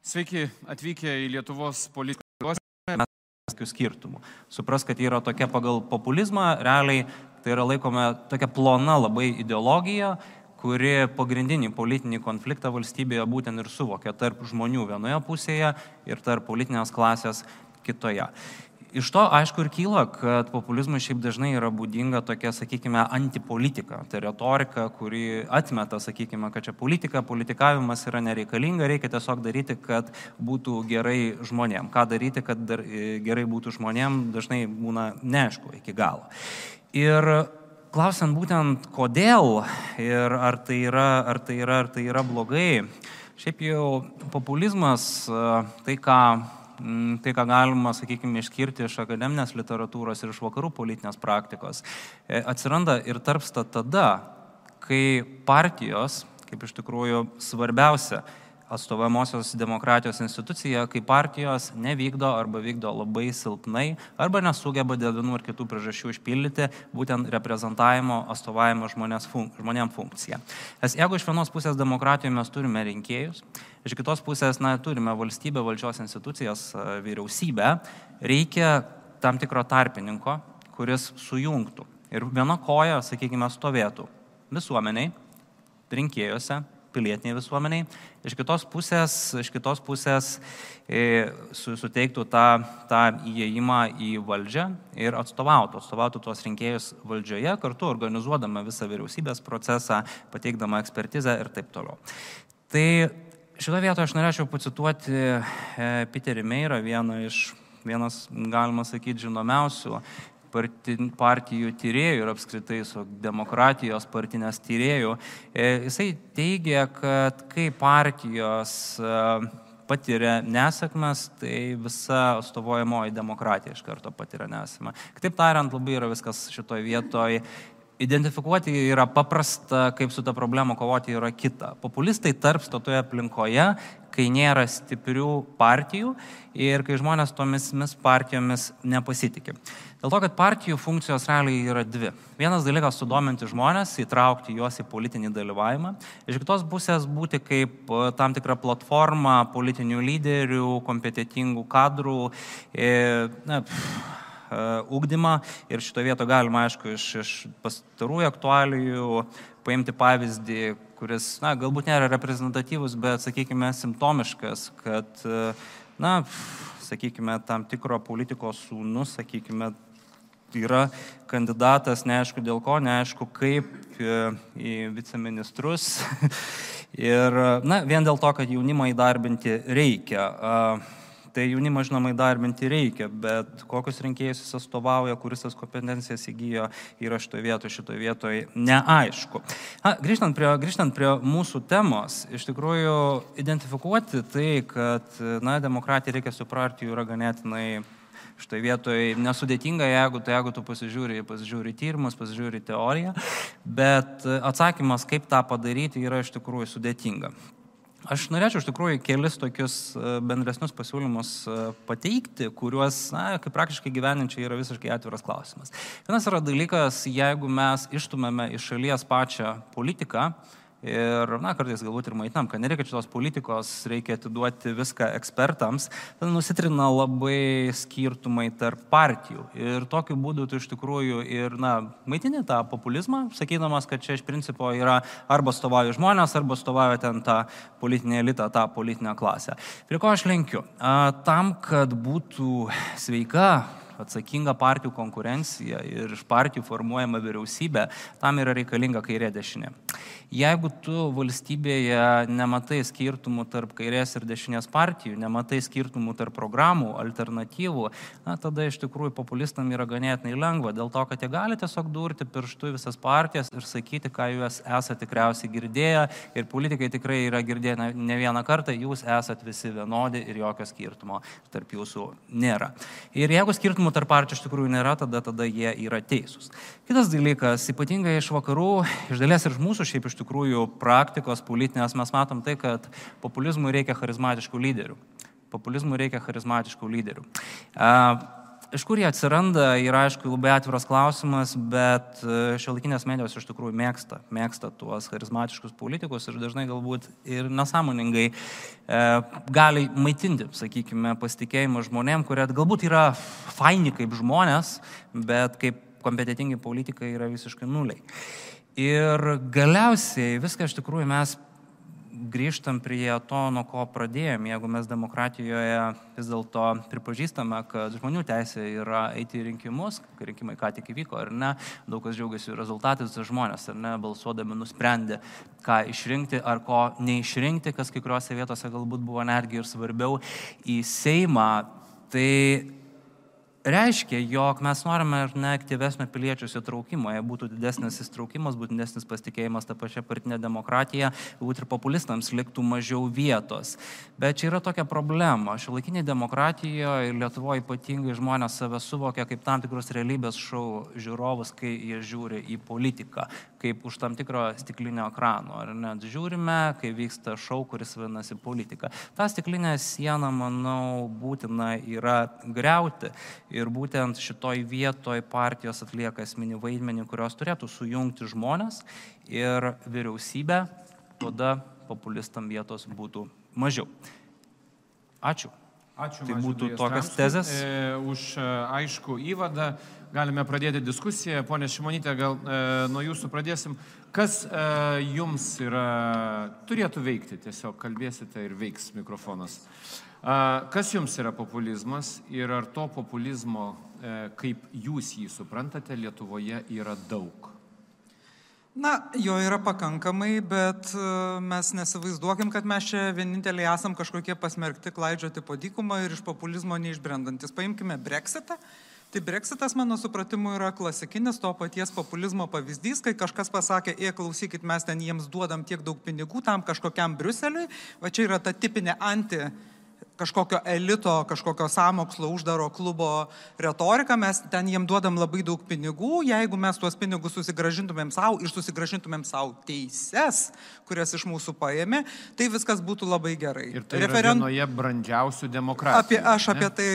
Sveiki atvykę į Lietuvos politikos skirtumų. Supras, kad yra tokia pagal populizmą, realiai tai yra laikome tokia plona labai ideologija, kuri pagrindinį politinį konfliktą valstybėje būtent ir suvokia tarp žmonių vienoje pusėje ir tarp politinės klasės kitoje. Iš to, aišku, ir kyla, kad populizmui šiaip dažnai yra būdinga tokia, sakykime, antipolitika. Tai retorika, kuri atmeta, sakykime, kad čia politikavimas yra nereikalinga, reikia tiesiog daryti, kad būtų gerai žmonėm. Ką daryti, kad gerai būtų žmonėm, dažnai būna neaišku iki galo. Ir klausiant būtent kodėl ir ar tai yra blogai, šiaip jau populizmas, tai ką galima, sakykime, išskirti iš akademinės literatūros ir iš vakarų politinės praktikos, atsiranda ir tarpsta tada, kai partijos, kaip iš tikrųjų svarbiausia atstovaujamosios demokratijos institucija, kai partijos nevykdo arba vykdo labai silpnai arba nesugeba dėl vienų ar kitų priežasčių išpildyti būtent reprezentavimo, atstovavimo žmonėm funkciją. Nes jeigu iš vienos pusės demokratijoje mes turime rinkėjus, iš kitos pusės turime valstybę, valdžios institucijas, vyriausybę, reikia tam tikro tarpininko, kuris sujungtų. Ir viena koja, sakykime, stovėtų visuomeniai, rinkėjuose, pilietiniai visuomeniai, iš kitos pusės suteiktų tą įėjimą į valdžią ir atstovautų tuos rinkėjus valdžioje, kartu organizuodama visą vyriausybės procesą, pateikdama ekspertizę ir taip toliau. Tai šitoje vietoje aš norėčiau pacituoti Peterį Meirą, vienas, galima sakyti, žinomiausių partijų tyrėjų ir apskritai su demokratijos partinės tyrėjų. Jisai teigia, kad kai partijos patiria nesėkmes, tai visa atstovaujimoji demokratija iš karto patiria nesėkmę. Kitaip tariant, labai yra viskas šitoje vietoje. Identifikuoti yra paprasta, kaip su ta problema kovoti yra kita. Populistai tarpsta toje aplinkoje, kai nėra stiprių partijų ir kai žmonės tomis partijomis nepasitikė. Dėl to, kad partijų funkcijos realiai yra dvi. Vienas dalykas - sudominti žmonės, įtraukti juos į politinį dalyvavimą. Iš kitos pusės būti kaip tam tikra platforma politinių lyderių, kompetitingų kadrų, ugdymą. Ir šito vieto galima, aišku, iš pastarųjų aktualijų paimti pavyzdį, kuris, galbūt nėra reprezentatyvus, bet, sakykime, simptomiškas, kad, sakykime, tam tikro politikos sūnus, sakykime, yra kandidatas, neaišku dėl ko, neaišku kaip į viceministrus. Ir, vien dėl to, kad jaunimą įdarbinti reikia. Tai jaunimą, žinoma, įdarbinti reikia, bet kokius rinkėjus jis atstovauja, kuris tas kompetencijas įgyjo, yra šitoje vietoje neaišku. Grįžtant prie mūsų temos, iš tikrųjų identifikuoti tai, kad demokratija reikia su partijų yra ganėtinai šitoje vietoje nesudėtinga, jeigu tu pasižiūri tyrimus, pasižiūri teoriją, bet atsakymas, kaip tą padaryti, yra iš tikrųjų sudėtinga. Aš norėčiau iš tikrųjų kelis tokius bendresnius pasiūlymus pateikti, kuriuos, kaip praktiškai gyvenančiai, yra visiškai atviras klausimas. Vienas yra dalykas, jeigu mes ištumėme iš šalies pačią politiką ir, kartais galbūt ir maitinam, kad nereikia šitos politikos, reikia atiduoti viską ekspertams, tada nusitrina labai skirtumai tarp partijų. Ir tokiu būdu tu iš tikrųjų ir, maitini tą populizmą, sakydamas, kad čia iš principo yra arba atstovauja žmonės, arba atstovauja ten tą politinį elitą, tą politinę klasę. Prie ko aš lenkiu? Tam, kad būtų sveika, atsakinga partijų konkurencija ir iš partijų formuojama vyriausybė, tam yra reikalinga kairė dešinė. Jeigu tu valstybėje nematai skirtumų tarp kairės ir dešinės partijų, nematai skirtumų tarp programų, alternatyvų, tada iš tikrųjų populistam yra ganėtinai lengva, dėl to, kad jie gali tiesiog durti pirštu visas partijas ir sakyti, ką jūs esate tikriausiai girdėję ir politikai tikrai yra girdėję ne vieną kartą, jūs esate visi vienodi ir jokio skirtumo tarp jūsų nėra. Ir jeigu skirtumų tarp partijų iš tikrųjų nėra, tada jie yra teisūs. Kitas dalykas, ypatingai iš vakarų, iš dalies ir iš mūsų šiaip iš tikrųjų praktikos politinės, mes matom tai, kad populizmui reikia charizmatiškų lyderių. Iš kur jie atsiranda, yra aišku labai atviras klausimas, bet šiuolaikinės medijos iš tikrųjų mėgsta tuos charizmatiškus politikus ir dažnai galbūt ir nesąmoningai gali maitinti, sakykime, pasitikėjimą žmonėm, kurie galbūt yra faini kaip žmonės, bet kaip kompetitingi politikai yra visiškai nuliai. Ir galiausiai viską iš tikrųjų mes grįžtam prie to, nuo ko pradėjom. Jeigu mes demokratijoje vis dėlto pripažįstame, kad žmonių teisė yra eiti į rinkimus, kai rinkimai ką tik įvyko, ar ne, daug kas džiaugiasi rezultatais, žmonės, ar ne, balsuodami nusprendė, ką išrinkti ar ko neišrinkti, kas kai kuriuose vietose galbūt buvo netgi ir svarbiau į Seimą, tai reiškia, jog mes norime ar ne aktyvesnio piliečių įsitraukimo, jei būtų didesnis įsitraukimas, būtų didesnis pasitikėjimas tą pačią partinę demokratiją, būtų ir populistams liktų mažiau vietos. Bet čia yra tokia problema. Šiuolaikinėje demokratijoje ir Lietuvoje ypatingai žmonės save suvokia kaip tam tikrus realybės šou žiūrovus, kai jie žiūri į politiką, kaip už tam tikro stiklinio ekrano. Ar net žiūrime, kai vyksta šou, kuris vadinasi politika. Ta stiklinė siena, manau, būtina yra griauti. Ir būtent šitoj vietoj partijos atlieka esminį vaidmenį, kurios turėtų sujungti žmonės ir vyriausybę, tada populistam vietos būtų mažiau. Ačiū. Ačiū. Tai būtų tokios tezės. Už aišku įvadą. Galime pradėti diskusiją. Pone Šimonyte, gal nuo jūsų pradėsim. Kas jums turėtų veikti? Tiesiog kalbėsite ir veiks mikrofonas. Kas jums yra populizmas ir ar to populizmo, kaip jūs jį suprantate, Lietuvoje yra daug? Na, jo yra pakankamai, bet mes nesivaizduokim, kad mes čia vieninteliai esam kažkokie pasmerkti klaidžioti po dykumą ir iš populizmo neišbrendantis. Paimkime Brexitą. Tai Brexitas, mano supratimu, yra klasikinis to paties populizmo pavyzdys, kai kažkas pasakė, klausykit, mes ten jiems duodam tiek daug pinigų tam kažkokiam Briuseliui, va čia yra ta tipinė kažkokio elito, kažkokio sąmokslo uždaro klubo retorika, mes ten jiem duodam labai daug pinigų, jeigu mes tuos pinigus susigražintumėm savo ir susigražintumėm savo teises, kurias iš mūsų paėmė, tai viskas būtų labai gerai. Ir tai yra vienoje brandžiausių demokratijų. Aš apie tai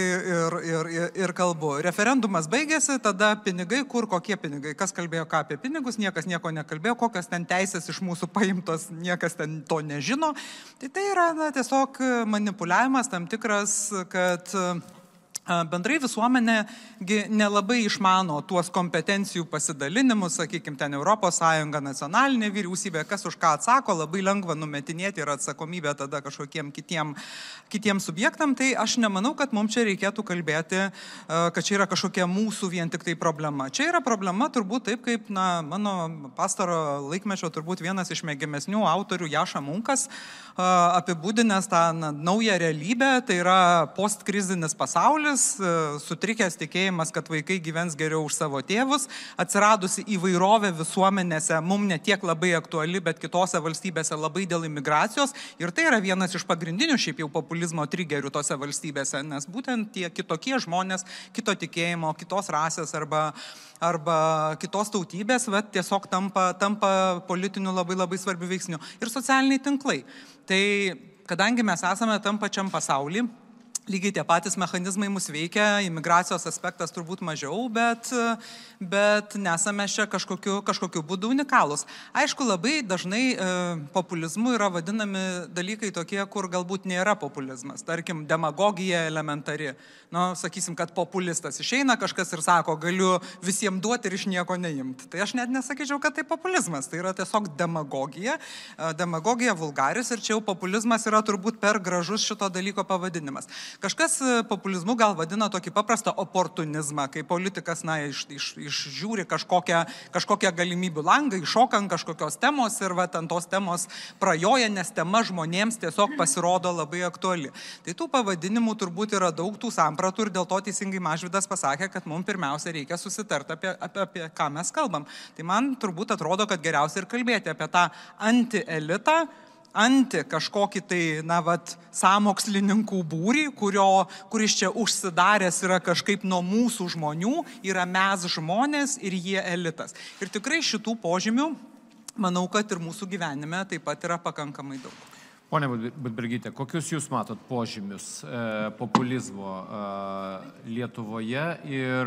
ir kalbu. Referendumas baigėsi, tada pinigai, kokie pinigai, kas kalbėjo ką apie pinigus, niekas nieko nekalbėjo, kokios ten teisės iš mūsų paimtos, niekas ten to nežino. Tai yra tiesiog manipuliavimas tam tikras, kad bendrai visuomenė nelabai išmano tuos kompetencijų pasidalinimus, sakykime, ten Europos Sąjunga, nacionalinė vyriausybė, kas už ką atsako, labai lengva numetinėti ir atsakomybę tada kažkokiem kitiem subjektam. Tai aš nemanau, kad mums čia reikėtų kalbėti, kad čia yra kažkokia mūsų vien tik tai problema. Čia yra problema turbūt taip, kaip mano pastaro laikmečio turbūt vienas iš mėgiamesnių autorių Jaša Munkas apibūdinęs tą naują realybę, tai yra postkrizinis pasaulis, sutrikęs tikėjimas, kad vaikai gyvens geriau už savo tėvus, atsiradusi įvairovė visuomenėse, mums ne tiek labai aktuali, bet kitose valstybėse labai dėl imigracijos. Ir tai yra vienas iš pagrindinių šiaip jau populizmo trigerių tose valstybėse, nes būtent tie kitokie žmonės, kito tikėjimo, kitos rasės arba kitos tautybės, tiesiog tampa politiniu labai labai svarbiu veiksniu. Ir socialiniai tinklai. Tai kadangi mes esame tam pačiam pasauly, lygiai tie patys mechanizmai mus veikia, imigracijos aspektas turbūt mažiau, bet nesame čia kažkokiu būdu unikalūs. Aišku, labai dažnai populizmu yra vadinami dalykai tokie, kur galbūt nėra populizmas. Tarkim, demagogija elementari. Sakysim, kad populistas išeina kažkas ir sako, galiu visiems duoti ir iš nieko neimti. Tai aš net nesakyčiau, kad tai populizmas. Tai yra tiesiog demagogija. Demagogija vulgaris ir čia jau populizmas yra turbūt per gražus šito dalyko pavadinimas. Kažkas populizmu gal vadina tokį paprastą oportunizmą, kai politikas išžiūri kažkokią galimybių langą, iššoka ant kažkokios temos ir ant tos temos prajoja, nes tema žmonėms tiesiog pasirodo labai aktuali. Tai tų pavadinimų turbūt yra daug, tų sampratų ir dėl to teisingai Mažvydas pasakė, kad mums pirmiausia reikia susitarti apie ką mes kalbam. Tai man turbūt atrodo, kad geriausia ir kalbėti apie tą anti-elitą, kažkokį tai, sąmokslininkų būrį, kuris čia užsidaręs yra kažkaip nuo mūsų žmonių, yra mes žmonės ir jie elitas. Ir tikrai šitų požymių, manau, kad ir mūsų gyvenime taip pat yra pakankamai daug. Pone Budbergyte, kokius jūs matot požymius populizmo Lietuvoje ir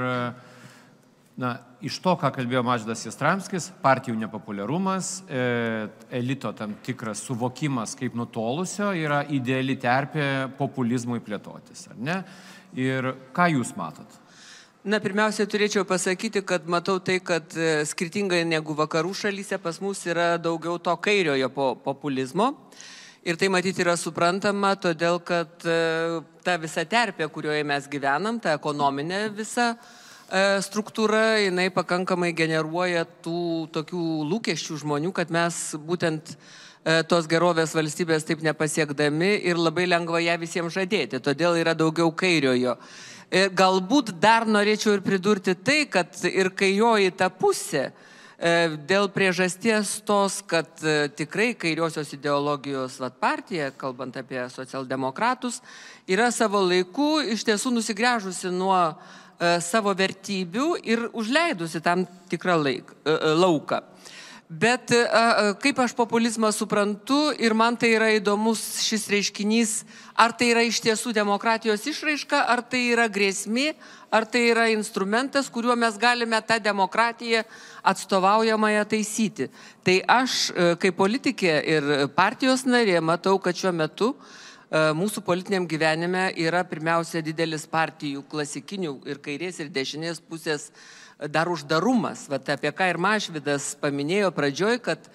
iš to, ką kalbėjo Mažvydas Jastramskis, partijų nepopuliarumas, elito tam tikras suvokimas kaip nutolusio yra ideali terpė populizmui plėtotis, ar ne? Ir ką jūs matot? Pirmiausia, turėčiau pasakyti, kad matau tai, kad skirtingai negu vakarų šalyse pas mus yra daugiau to kairiojo populizmo. Ir tai matyti yra suprantama, todėl kad ta visa terpė, kurioje mes gyvenam, ta ekonominė visa struktūra, jinai pakankamai generuoja tų tokių lūkesčių žmonių, kad mes būtent tos gerovės valstybės taip nepasiekdami ir labai lengva ją visiems žadėti. Todėl yra daugiau kairiojo. Galbūt dar norėčiau ir pridurti tai, kad ir kairioji ta pusė, dėl priežasties tos, kad tikrai kairiosios ideologijos partija, kalbant apie socialdemokratus, yra savo laiku iš tiesų nusigręžusi nuo savo vertybių ir užleidusi tam tikrą lauką. Bet kaip aš populizmą suprantu ir man tai yra įdomus šis reiškinys, ar tai yra iš tiesų demokratijos išraiška, ar tai yra grėsmė, ar tai yra instrumentas, kuriuo mes galime tą demokratiją atstovaujamąją taisyti. Tai aš kaip politikė ir partijos narė matau, kad šiuo metu mūsų politiniam gyvenime yra pirmiausia didelis partijų klasikinių ir kairės ir dešinės pusės dar uždarumas, apie ką ir Mažvydas paminėjo pradžioj, kad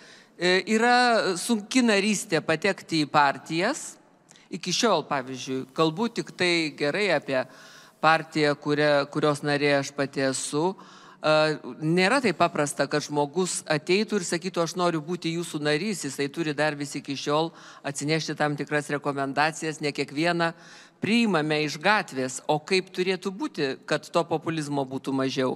yra sunki narystė patekti į partijas. Iki šiol, pavyzdžiui, kalbu tik tai gerai apie partiją, kurios narė aš pati esu. Nėra taip paprasta, kad žmogus ateitų ir sakytų, aš noriu būti jūsų narys, jisai turi dar vis iki šiol atsinešti tam tikras rekomendacijas, ne kiekvieną priimame iš gatvės, o kaip turėtų būti, kad to populizmo būtų mažiau.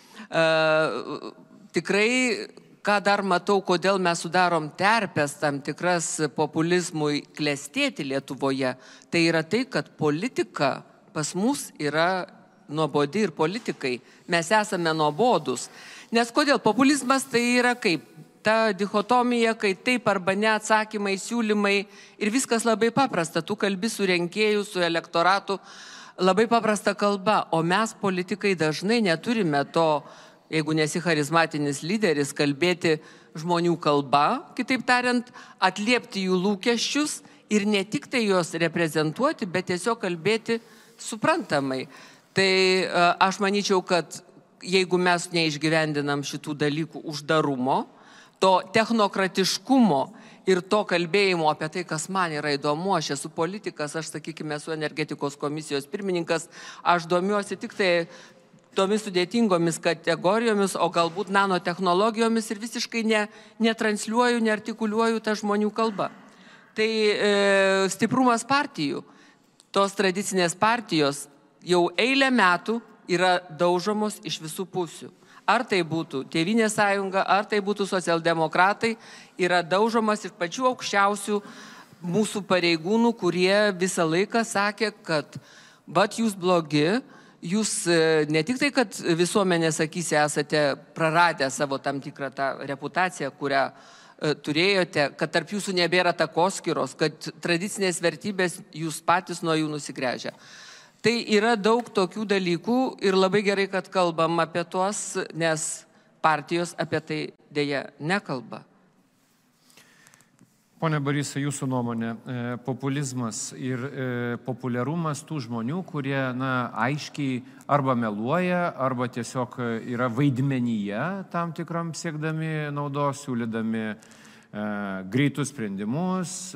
Tikrai, ką dar matau, kodėl mes sudarom terpes tam tikras populizmui klestėti Lietuvoje, tai yra tai, kad politika pas mus yra nuobodi ir politikai. Mes esame nuobodus. Nes kodėl? Populizmas tai yra kaip? Ta dichotomija, kai taip arba ne atsakymai, siūlymai ir viskas labai paprasta. Tu kalbi su rinkėju, su elektoratu, labai paprasta kalba. O mes politikai dažnai neturime to, jeigu nesi charizmatinis lyderis, kalbėti žmonių kalba, kitaip tariant, atliepti jų lūkesčius ir ne tik tai juos reprezentuoti, bet tiesiog kalbėti suprantamai. Tai aš manyčiau, kad jeigu mes neišgyvendinam šitų dalykų uždarumo, to technokratiškumo ir to kalbėjimo apie tai, kas man yra įdomu, aš esu politikas, aš, sakykime, esu energetikos komisijos pirmininkas, aš domiuosi tik tai tomis sudėtingomis kategorijomis, o galbūt nanotechnologijomis ir visiškai netransliuoju, neartikuliuoju tą žmonių kalbą. Tai stiprumas partijų, tos tradicinės partijos jau eilę metų yra daužomos iš visų pusių. Ar tai būtų Tėvynės sąjunga, ar tai būtų socialdemokratai, yra daužomas iš pačių aukščiausių mūsų pareigūnų, kurie visą laiką sakė, kad jūs blogi, jūs ne tik tai, kad visuomenės akyse esate praradę savo tam tikrą tą reputaciją, kurią turėjote, kad tarp jūsų nebėra takoskyros, kad tradicinės vertybės jūs patys nuo jų nusigręžia. Tai yra daug tokių dalykų ir labai gerai, kad kalbam apie tuos, nes partijos apie tai dėja nekalba. Pone Barysai, jūsų nuomonė, populizmas ir populiarumas tų žmonių, kurie aiškiai arba meluoja, arba tiesiog yra vaidmenyje tam tikram siekdami naudos, siūlydami greitus sprendimus,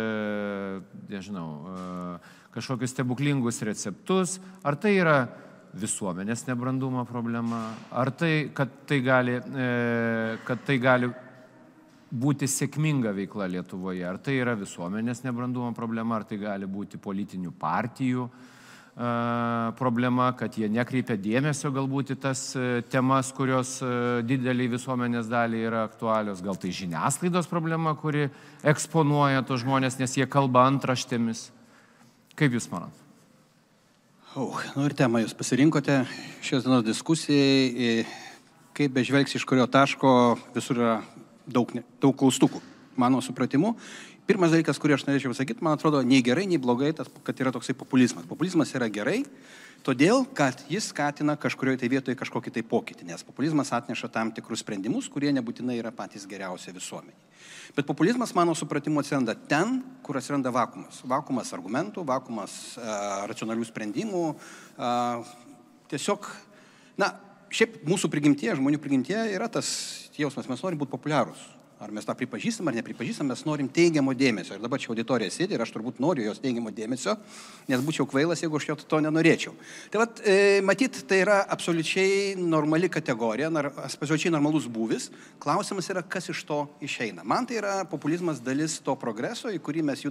kažkokius stebuklingus receptus. Ar tai yra visuomenės nebrandumo problema? Ar tai, kad tai gali būti sėkminga veikla Lietuvoje? Ar tai yra visuomenės nebrandumo problema? Ar tai gali būti politinių partijų problema, kad jie nekreipia dėmesio galbūt į tas temas, kurios dideliai visuomenės daliai yra aktualios? Gal tai žiniasklaidos problema, kuri eksponuoja tos žmonės, nes jie kalba antraštėmis? Kaip Jūs manat? Ir temą Jūs pasirinkote šios dienos diskusijai. Kaip bežvelgsi iš kurio taško, visur yra daug klaustukų, mano supratimu. Pirmas dalykas, kurį aš norėčiau sakyti, man atrodo, nei gerai, nei blogai, tas, kad yra toksai populizmas. Populizmas yra gerai, todėl, kad jis skatina kažkurioje tai vietoje kažkokį tai pokytį, nes populizmas atneša tam tikrus sprendimus, kurie nebūtinai yra patys geriausia visuomeniai. Bet populizmas, mano supratimu, atsiranda ten, kur atsiranda vakumas. Vakumas argumentų, vakumas racionalių sprendimų. Tiesiog, šiaip mūsų prigimtyje, žmonių prigimtyje yra tas jausmas, mes norim būti populiarūs. Ar mes tą pripažįstam ar nepripažįstam, mes norim teigiamo dėmesio. Ir dabar čia auditorija sėdi ir aš turbūt noriu jos teigiamo dėmesio, nes būčiau kvailas, jeigu aš jo to nenorėčiau. Tai vat, matyt, tai yra absoliučiai normali kategorija, absoliučiai normalus būvis. Klausimas yra, kas iš to išeina. Man tai yra populizmas dalis to progreso, į kurį mes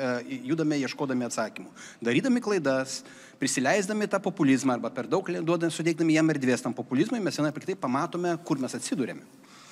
judame ieškodami atsakymų. Darydami klaidas, prisileisdami tą populizmą arba per daug suteikdami jam erdvės tam populizmui, mes vienai per kitaip pamatome, kur mes atsidūrėme.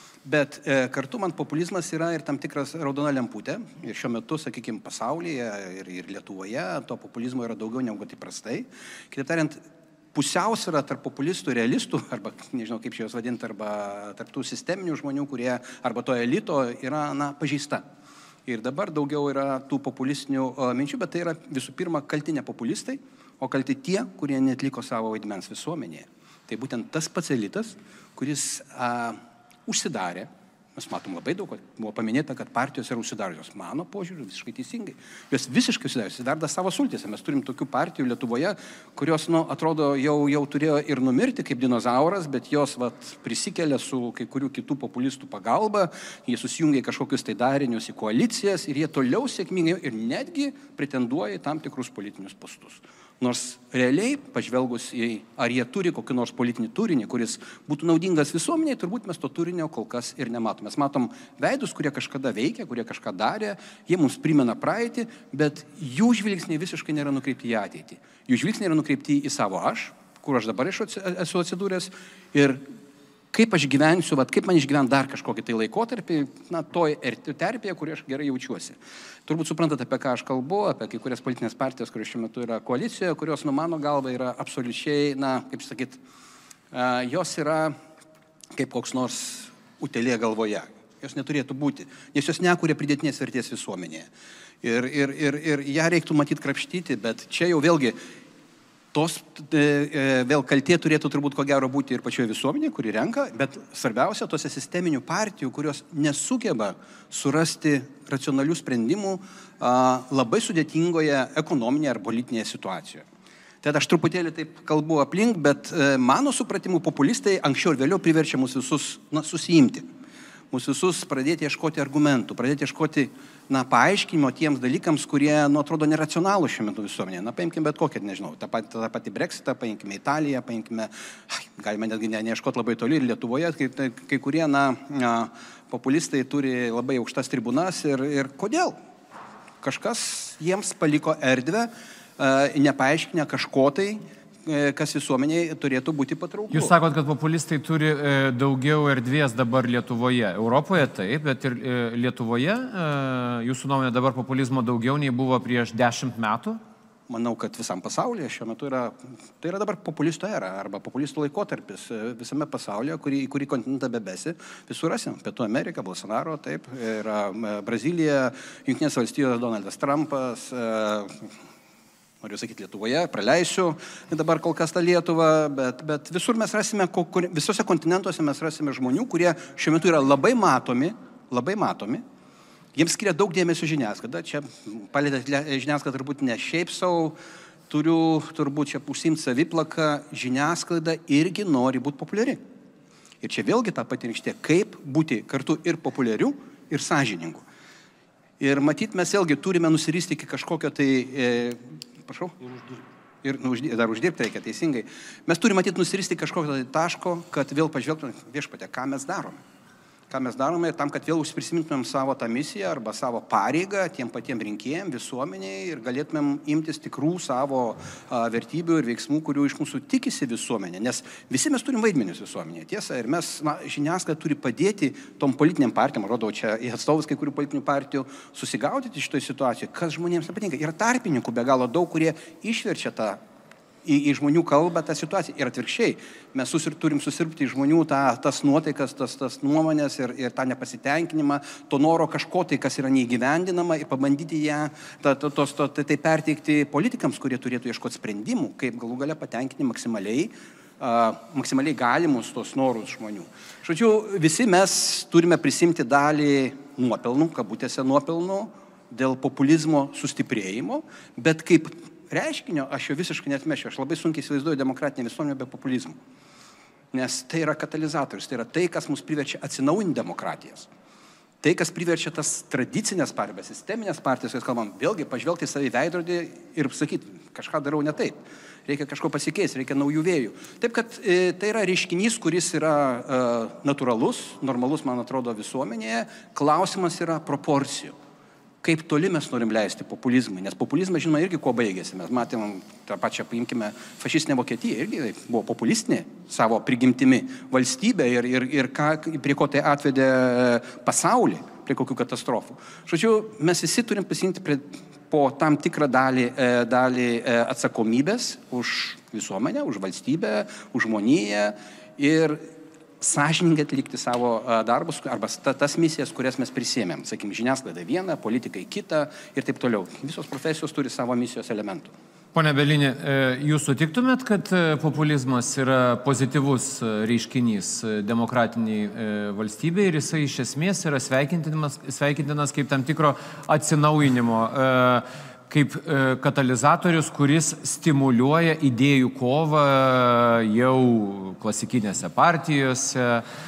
Bet kartu man populizmas yra ir tam tikras raudona lemputė. Ir šiuo metu, sakykime, pasaulyje ir Lietuvoje to populizmo yra daugiau negu įprastai. Kitaip tariant, pusiausvyrą tarp populistų ir realistų, arba nežinau kaip juos vadinti, arba tarp tų sisteminių žmonių, kurie, arba to elito, yra pažeista. Ir dabar daugiau yra tų populistinių minčių, bet tai yra visų pirma kalti ne populistai, o kalti tie, kurie neatliko savo vaidmens visuomenėje. Tai būtent tas pats elitas, kuris užsidarė. Mes matom labai daug, buvo paminėta, kad partijos yra užsidariusios. Mano požiūriu visiškai teisingai. Jos visiškai užsidariusios, verda savo sultyse. Mes turim tokių partijų Lietuvoje, kurios, atrodo, jau turėjo ir numirti kaip dinozauras, bet jos prisikelia su kai kurių kitų populistų pagalba, jie susijungia kažkokius tai darinius į koalicijas ir jie toliau sėkmingai ir netgi pretenduoja į tam tikrus politinius postus. Nors realiai, pažvelgus į, ar jie turi kokį nors politinį turinį, kuris būtų naudingas visuomeniai, turbūt mes to turinio kol kas ir nematom. Mes matom veidus, kurie kažkada veikia, kurie kažką darė, jie mums primena praeitį, bet jų žvilgsniai visiškai nėra nukreipti į ateitį. Jų žvilgsniai yra nukreipti į savo aš, kur aš dabar esu atsidūręs ir kaip aš gyvensiu, kaip man išgyventi dar kažkokį tai laikotarpį, toj terpėje, kur aš gerai jaučiuosi. Turbūt suprantate, apie ką aš kalbu, apie kai kurias politinės partijas, kurios šiuo metu yra koalicijoje, kurios, mano galva, yra absoliučiai, kaip sakyt, jos yra kaip koks nors utėlė galvoje. Jos neturėtų būti, nes jos nekuria pridėtinės vertės visuomenėje. Ir ją reiktų matyti krapštyti, bet čia jau vėlgi vėl kaltė turėtų turbūt ko gero būti ir pačioje visuomenėje, kuri renka, bet svarbiausia, tose sisteminių partijų, kurios nesugeba surasti racionalių sprendimų labai sudėtingoje ekonominėje ar politinėje situacijoje. Tai aš truputėlį taip kalbu aplink, bet mano supratimu populistai anksčiau ir vėliau priverčia mus visus susijimti. Mūsų visus pradėti ieškoti argumentų, pradėti ieškoti paaiškinimo tiems dalykams, kurie, atrodo, neracionalų šiuo metu visuomenėje. Paimkime bet kokią, nežinau, tą patį Brexitą, paimkime Italiją, galime netgi neieškoti labai toli ir Lietuvoje, kai kurie, populistai turi labai aukštas tribunas ir kodėl? Kažkas jiems paliko erdvę, nepaaiškinę kažko tai, kas visuomeniai turėtų būti patrauklu. Jūs sakot, kad populistai turi daugiau erdvės dabar Lietuvoje. Europoje taip, bet ir Lietuvoje jūsų nuomonė dabar populizmo daugiau nei buvo prieš 10 metų? Manau, kad visam pasaulyje šiuo metu tai yra dabar populistų era arba populistų laikotarpis visame pasaulyje, į kurį kontinentą bebesi, visur rasim. Pietų Amerika, Bolsonaro, taip, yra Brazilija, Jungtinės valstijos, Donaldas Trumpas, noriu sakyti Lietuvoje, praleisiu dabar kol kas tą Lietuvą, bet visur mes rasime, visose kontinentuose mes rasime žmonių, kurie šiuo metu yra labai matomi, jiems skiria daug dėmesio žiniasklaida, čia palėtė žiniasklaida turbūt ne šiaip savo, turiu turbūt čia užsiimti saviplaką, žiniasklaida irgi nori būti populiari. Ir čia vėlgi tą pati reikštė, kaip būti kartu ir populiariu, ir sąžiningu. Ir matyt, mes vėlgi turime nusiristi iki kažkokio tai... Prašau? Ir dar uždirbti reikia teisingai. Mes turime matyti nusiristi kažkokio taško, kad vėl pažvelgtume viešpatė, ką mes darome. Ką mes darome tam, kad vėl užprisimintumėm savo tą misiją arba savo pareigą tiem patiem rinkėjim, visuomeniai ir galėtumėm imtis tikrų savo vertybių ir veiksmų, kurių iš mūsų tikisi visuomenė. Nes visi mes turim vaidmenis visuomenėje, tiesa, ir mes, žiniasklaida turi padėti tom politiniam partijom, rodau čia į atstovus kai kurių politinių partijų, susigaudyti šitoj situacijoje, kas žmonėms nepatinka. Yra tarpininkų be galo daug, kurie išverčia tą į žmonių kalbą tą situaciją. Ir atvirkščiai, mes turim susirpti į žmonių tas nuotaikas, tas nuomonės ir tą nepasitenkinimą, to noro kažko tai, kas yra neįgyvendinama ir pabandyti ją tai perteikti politikams, kurie turėtų ieškoti sprendimų, kaip galų gale patenkinti maksimaliai galimus tos norus žmonių. Žodžiu, visi mes turime prisimti dalį nuopelnų, kabutėse nuopelnų, dėl populizmo sustiprėjimo, bet kaip reiškinio aš jo visiškai neatmešiu. Aš labai sunkiai įsivaizduoju demokratinę visuomenę be populizmo. Nes tai yra katalizatorius, tai yra tai, kas mus priverčia atsinaujinti demokratijas. Tai, kas priverčia tas tradicinės partijas, sisteminės partijas, kas kalbam, vėlgi pažvelgti į savį veidrodį ir sakyti, kažką darau ne taip. Reikia kažko pasikeisti, reikia naujų vėjų. Taip, kad tai yra reiškinys, kuris yra natūralus, normalus, man atrodo, visuomenėje. Klausimas yra proporcijų. Kaip toli mes norim leisti populizmui, nes populizmas, žinoma, irgi kuo baigėsi. Mes matėm tą pačią, paimkime, fašistinę Vokietiją, irgi buvo populistinė savo prigimtimi valstybė ir prie ko tai atvedė pasaulį, prie kokių katastrofų. Žodžiu, mes visi turim pasiimti po tam tikrą dalį atsakomybės už visuomenę, už valstybę, už žmoniją ir sąžiningai atlikti savo darbus arba tas misijas, kurias mes prisėmėm. Sakykim, žiniasklaida vieną, politikai kitą ir taip toliau. Visos profesijos turi savo misijos elementų. Pone Belinė, jūs sutiktumėt, kad populizmas yra pozityvus reiškinys demokratiniai valstybei ir jisai iš esmės yra sveikintinas kaip tam tikro atsinaujinimo, kaip katalizatorius, kuris stimuliuoja idėjų kovą jau klasikinėse partijose,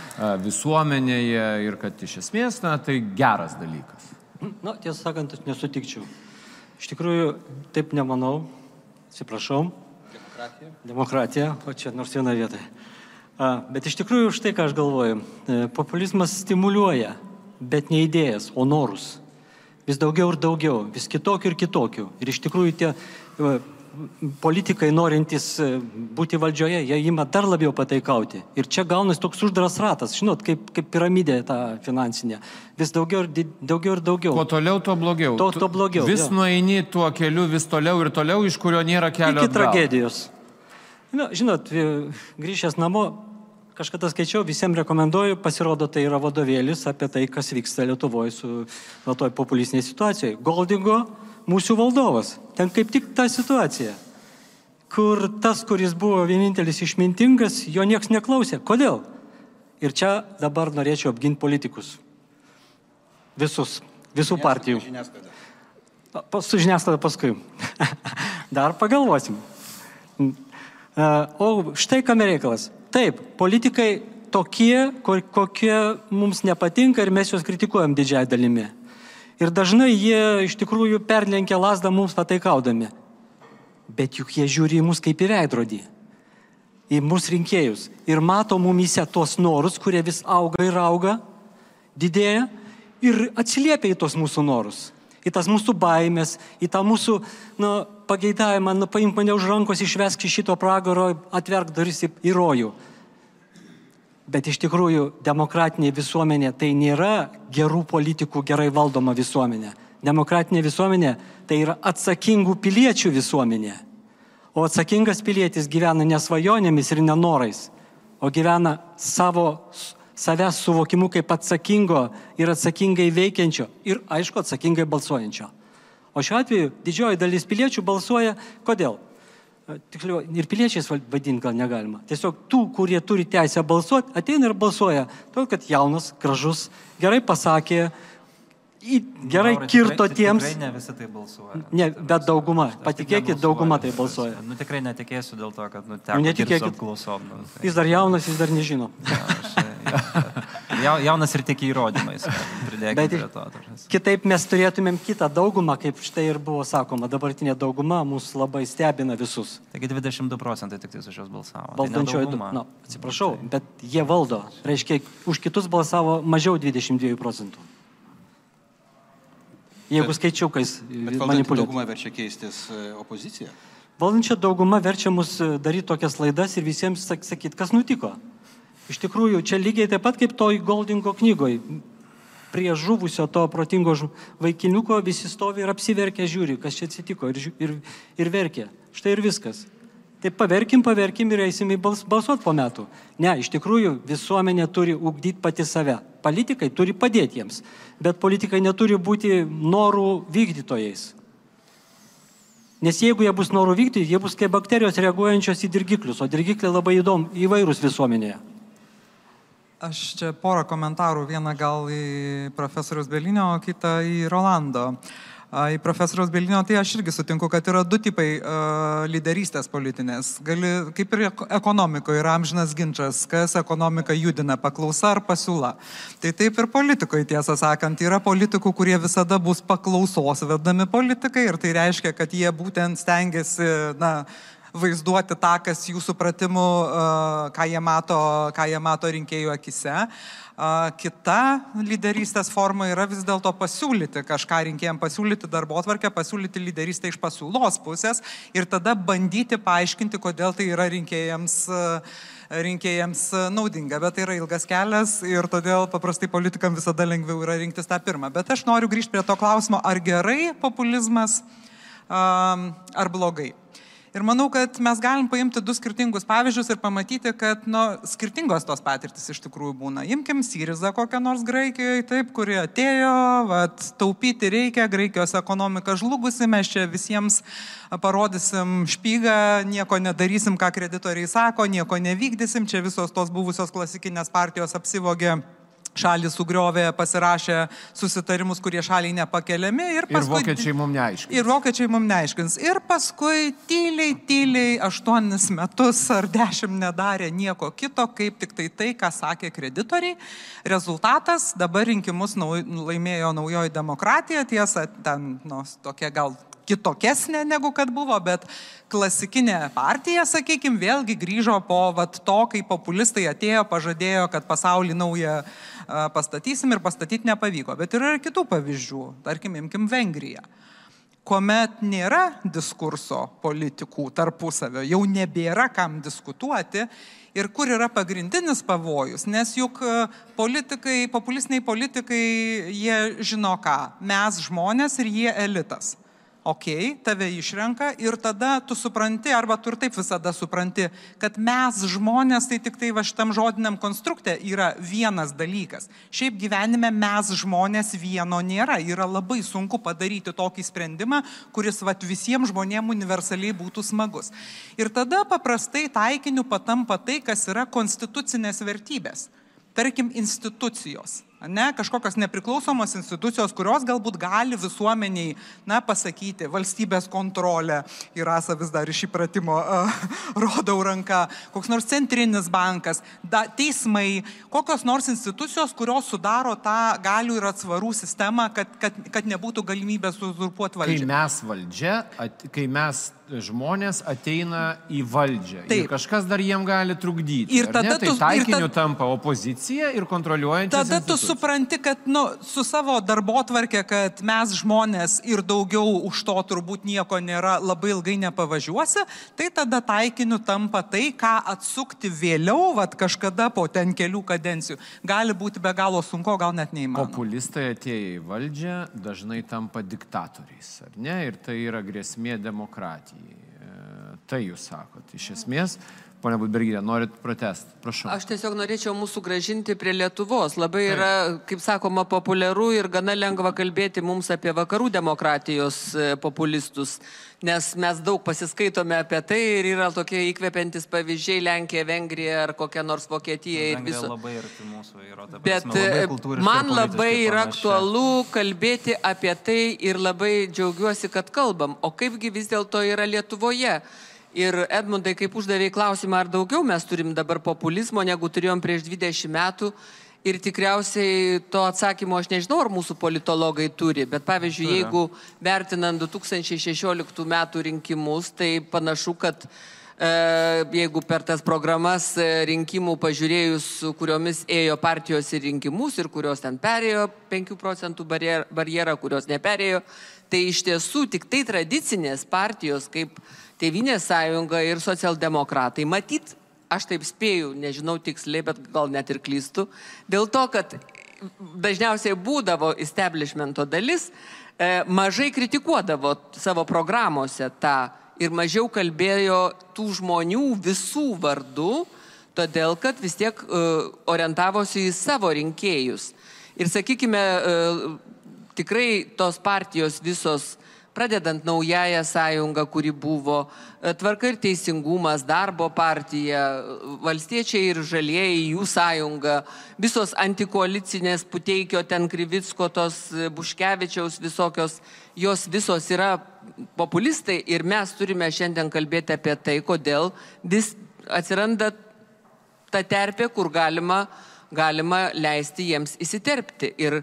visuomenėje ir kad iš esmės, tai geras dalykas. Na, tiesą sakant, aš nesutikčiau. Iš tikrųjų, taip nemanau. Atsiprašau. Demokratija, o čia nors viena vieta. Bet iš tikrųjų, štai ką aš galvoju. Populizmas stimuliuoja, bet ne idėjas, o norus. Vis daugiau ir daugiau, vis kitokių ir kitokių. Ir iš tikrųjų tie politikai norintys būti valdžioje, jie ima dar labiau pataikauti. Ir čia gaunasi toks uždaras ratas, žinot, kaip piramidė ta finansinė. Vis daugiau ir daugiau. Kuo toliau, tuo blogiau. Tuo blogiau. Vis nueini tuo keliu, vis toliau ir toliau, iš kurio nėra kelio iki tragedijos. Na, žinot, grįžęs namo, kažkada skaičiau, visiems rekomenduoju, pasirodo, tai yra vadovėlis apie tai, kas vyksta Lietuvoje su toj populistinėje situacijoje. Goldingo mūsų valdovas. Ten kaip tik ta situacija, kur tas, kuris buvo vienintelis išmintingas, jo nieks neklausė. Kodėl? Ir čia dabar norėčiau apginti politikus. Visų partijų. Su žiniasklaida paskui. Dar pagalvosim. O štai kam reikalas. Taip, politikai tokie, kokie mums nepatinka ir mes juos kritikuojam didžiąją dalimi. Ir dažnai jie iš tikrųjų perlenkia lazdą mums pataikaudami. Bet juk jie žiūri į mus kaip į veidrodį, į mūsų rinkėjus. Ir mato mumyse tuos norus, kurie vis auga ir auga, didėja ir atsiliepia į tuos mūsų norus. Į tas mūsų baimės, į tą mūsų pageidavimą, paimk mane už rankos, išvesk iš šito pragaro, atverk duris į rojų. Bet iš tikrųjų demokratinė visuomenė tai nėra gerų politikų gerai valdoma visuomenė. Demokratinė visuomenė tai yra atsakingų piliečių visuomenė. O atsakingas pilietis gyvena ne svajonėmis ir nenorais, o gyvena savęs suvokimu kaip atsakingo ir atsakingai veikiančio ir, aišku, atsakingai balsuojančio. O šiuo atveju didžioji dalis piliečių balsuoja. Kodėl? Tiksliau, ir piliečiais vadinti gal negalima. Tiesiog tų, kurie turi teisę balsuoti, ateina ir balsuoja. Todėl, kad jaunas, gražus, gerai pasakė, gerai kirto tiems. Tikrai ne visi tai balsuoja. Ne, bet dauguma. Patikėkit, dauguma tai balsuoja. Tikrai netikėsiu dėl to, kad teko kirti apklausom. Jis dar jaunas, jis dar nežino. Jaunas ir tik įrodymais. Bet kitaip mes turėtumėm kitą daugumą, kaip štai ir buvo sakoma. Dabartinė dauguma mūsų labai stebina visus. Taigi 22% tik tai už šios balsavo. Valdančioji dauguma. Atsiprašau, bet jie valdo. Reiškia, už kitus balsavo mažiau 22%. Jeigu skaičiukais manipuliuoti. Valdančia dauguma verčia keistis opoziciją? Valdančia dauguma verčia mus daryti tokias laidas ir visiems sakyti, kas nutiko. Iš tikrųjų, čia lygiai taip pat kaip toj Goldingo knygoj. Prie žuvusio to protingo vaikiniuko visi stovi ir apsiverkia žiūri, kas čia atsitiko ir verkia. Štai ir viskas. Tai paverkim ir eisim balsuoti po metų. Ne, iš tikrųjų visuomenė turi ugdyti pati save. Politikai turi padėti jiems, bet politikai neturi būti norų vykdytojais. Nes jeigu jie bus norų vykdyti, jie bus kaip bakterijos reaguojančios į dirgiklius, o dirgikliai labai įvairūs visuomenėje. Aš čia porą komentarų, vieną gal į profesoriaus Belinio, o kitą į Rolando. Į profesoriaus Belinio, tai aš irgi sutinku, kad yra du tipai lyderystės politinės. Kaip ir ekonomikoje yra amžinas ginčas, kas ekonomiką judina, paklausa ar pasiūla. Tai taip ir politikoje, tiesą sakant, yra politikų, kurie visada bus paklausos vedami politikai ir tai reiškia, kad jie būtent stengiasi, vaizduoti tą, kas jų supratimu, ką jie mato rinkėjų akise. Kita lyderystės forma yra vis dėlto pasiūlyti kažką rinkėjams, pasiūlyti darbotvarkę, pasiūlyti lyderystę iš pasiūlos pusės ir tada bandyti paaiškinti, kodėl tai yra rinkėjams naudinga. Bet tai yra ilgas kelias ir todėl paprastai politikams visada lengviau yra rinktis tą pirmą. Bet aš noriu grįžti prie to klausimo, ar gerai populizmas, ar blogai. Ir manau, kad mes galim paimti du skirtingus pavyzdžius ir pamatyti, kad skirtingos tos patirtis iš tikrųjų būna. Imkim Syrizą kokią nors Graikijoje, taip, kuri atėjo, taupyti reikia, Graikijos ekonomika žlugusi, mes čia visiems parodysim špygą, nieko nedarysim, ką kreditoriai sako, nieko nevykdysim, čia visos tos buvusios klasikinės partijos apsivogė. Šalį sugriovė, pasirašė susitarimus, kurie šaliai nepakeliami. Ir vokiečiai mums neaiškins. Ir paskui tyliai 8 metus ar 10 nedarė nieko kito, kaip tik tai, ką sakė kreditoriai. Rezultatas, dabar rinkimus laimėjo Naujoji demokratija, tiesa, ten tokia gal kitokesnė negu kad buvo, bet klasikinė partija, sakykime, vėlgi grįžo po to, kai populistai atėjo, pažadėjo, kad pasaulį naują pastatysim ir pastatyti nepavyko. Bet yra ir kitų pavyzdžių. Tarkim, imkim Vengriją. Kuomet nėra diskurso politikų tarpusavio, jau nebėra kam diskutuoti ir kur yra pagrindinis pavojus, nes juk populistiniai politikai, jie žino ką, mes žmonės ir jie elitas. Tave išrenka ir tada tu supranti, arba tu ir taip visada supranti, kad mes žmonės, tai tik tai šitam žodiniam konstrukte yra vienas dalykas. Šiaip gyvenime mes žmonės vieno nėra. Yra labai sunku padaryti tokį sprendimą, kuris visiems žmonėms universaliai būtų smagus. Ir tada paprastai taikiniu patampa tai, kas yra konstitucinės vertybės. Tarkim, institucijos. Kažkokios nepriklausomos institucijos, kurios galbūt gali visuomeniai pasakyti, valstybės kontrolė, ir Rasa vis dar iš įpratimo rodau ranką, koks nors centrinis bankas, teismai, kokios nors institucijos, kurios sudaro tą galių ir atsvarų sistemą, kad nebūtų galimybės uzurpuoti valdžią. Kai mes žmonės ateina į valdžią. Taip. Ir kažkas dar jiem gali trukdyti. Ir tada tai taikiniu tampa opozicija ir kontroliuojantis institucijos. Tada tu supranti, kad su savo darbotvarke, kad mes žmonės ir daugiau už to turbūt nieko nėra, labai ilgai nepavažiuosi, tai tada taikiniu tampa tai, ką atsukti vėliau, kažkada po ten kelių kadencijų. Gali būti be galo sunku, gal net neįmanoma. Populistai atėję į valdžią dažnai tampa diktatoriais, ar ne? Ir tai yra grėsmė demokratijai. Tai jūs sakot. Iš esmės, ponia Budbergytė, norit pratęsti? Prašau. Aš tiesiog norėčiau mūsų grąžinti prie Lietuvos. Labai yra, kaip sakoma, populiaru ir gana lengva kalbėti mums apie vakarų demokratijos populistus, nes mes daug pasiskaitome apie tai ir yra tokie įkvepiantis pavyzdžiai Lenkija, Vengrija ar kokia nors Vokietija ir viso. Labai arti mūsų yra. Bet man labai yra aktualu kalbėti apie tai ir labai džiaugiuosi, kad kalbam. O kaipgi vis dėlto yra Lietuvoje? Ir Edmundai, kaip uždavė klausimą, ar daugiau mes turim dabar populizmo, negu turėjom prieš 20 metų. Ir tikriausiai to atsakymo aš nežinau, ar mūsų politologai turi. Bet pavyzdžiui, jeigu vertinant 2016 metų rinkimus, tai panašu, kad jeigu per tas programas rinkimų pažiūrėjus, kuriomis ėjo partijos į rinkimus ir kurios ten perėjo 5 procentų barjerą, kurios neperėjo, tai iš tiesų tik tai tradicinės partijos kaip Tėvynės sąjunga ir socialdemokratai. Matyt, aš taip spėju, nežinau tiksliai, bet gal net ir klystu, dėl to, kad dažniausiai būdavo establishmento dalis, mažai kritikuodavo savo programuose tą ir mažiau kalbėjo tų žmonių visų vardų, todėl kad vis tiek orientavosi į savo rinkėjus. Ir sakykime, tikrai tos partijos visos, pradedant Naująją sąjungą, kuri buvo, Tvarka ir teisingumas, Darbo partija, Valstiečiai ir Žalieji, jų sąjunga, visos antikoalicinės Puteikio, ten Krivicko, tos Buškevičiaus visokios, jos visos yra populistai ir mes turime šiandien kalbėti apie tai, kodėl vis atsiranda ta terpė, kur galima leisti jiems įsiterpti. Ir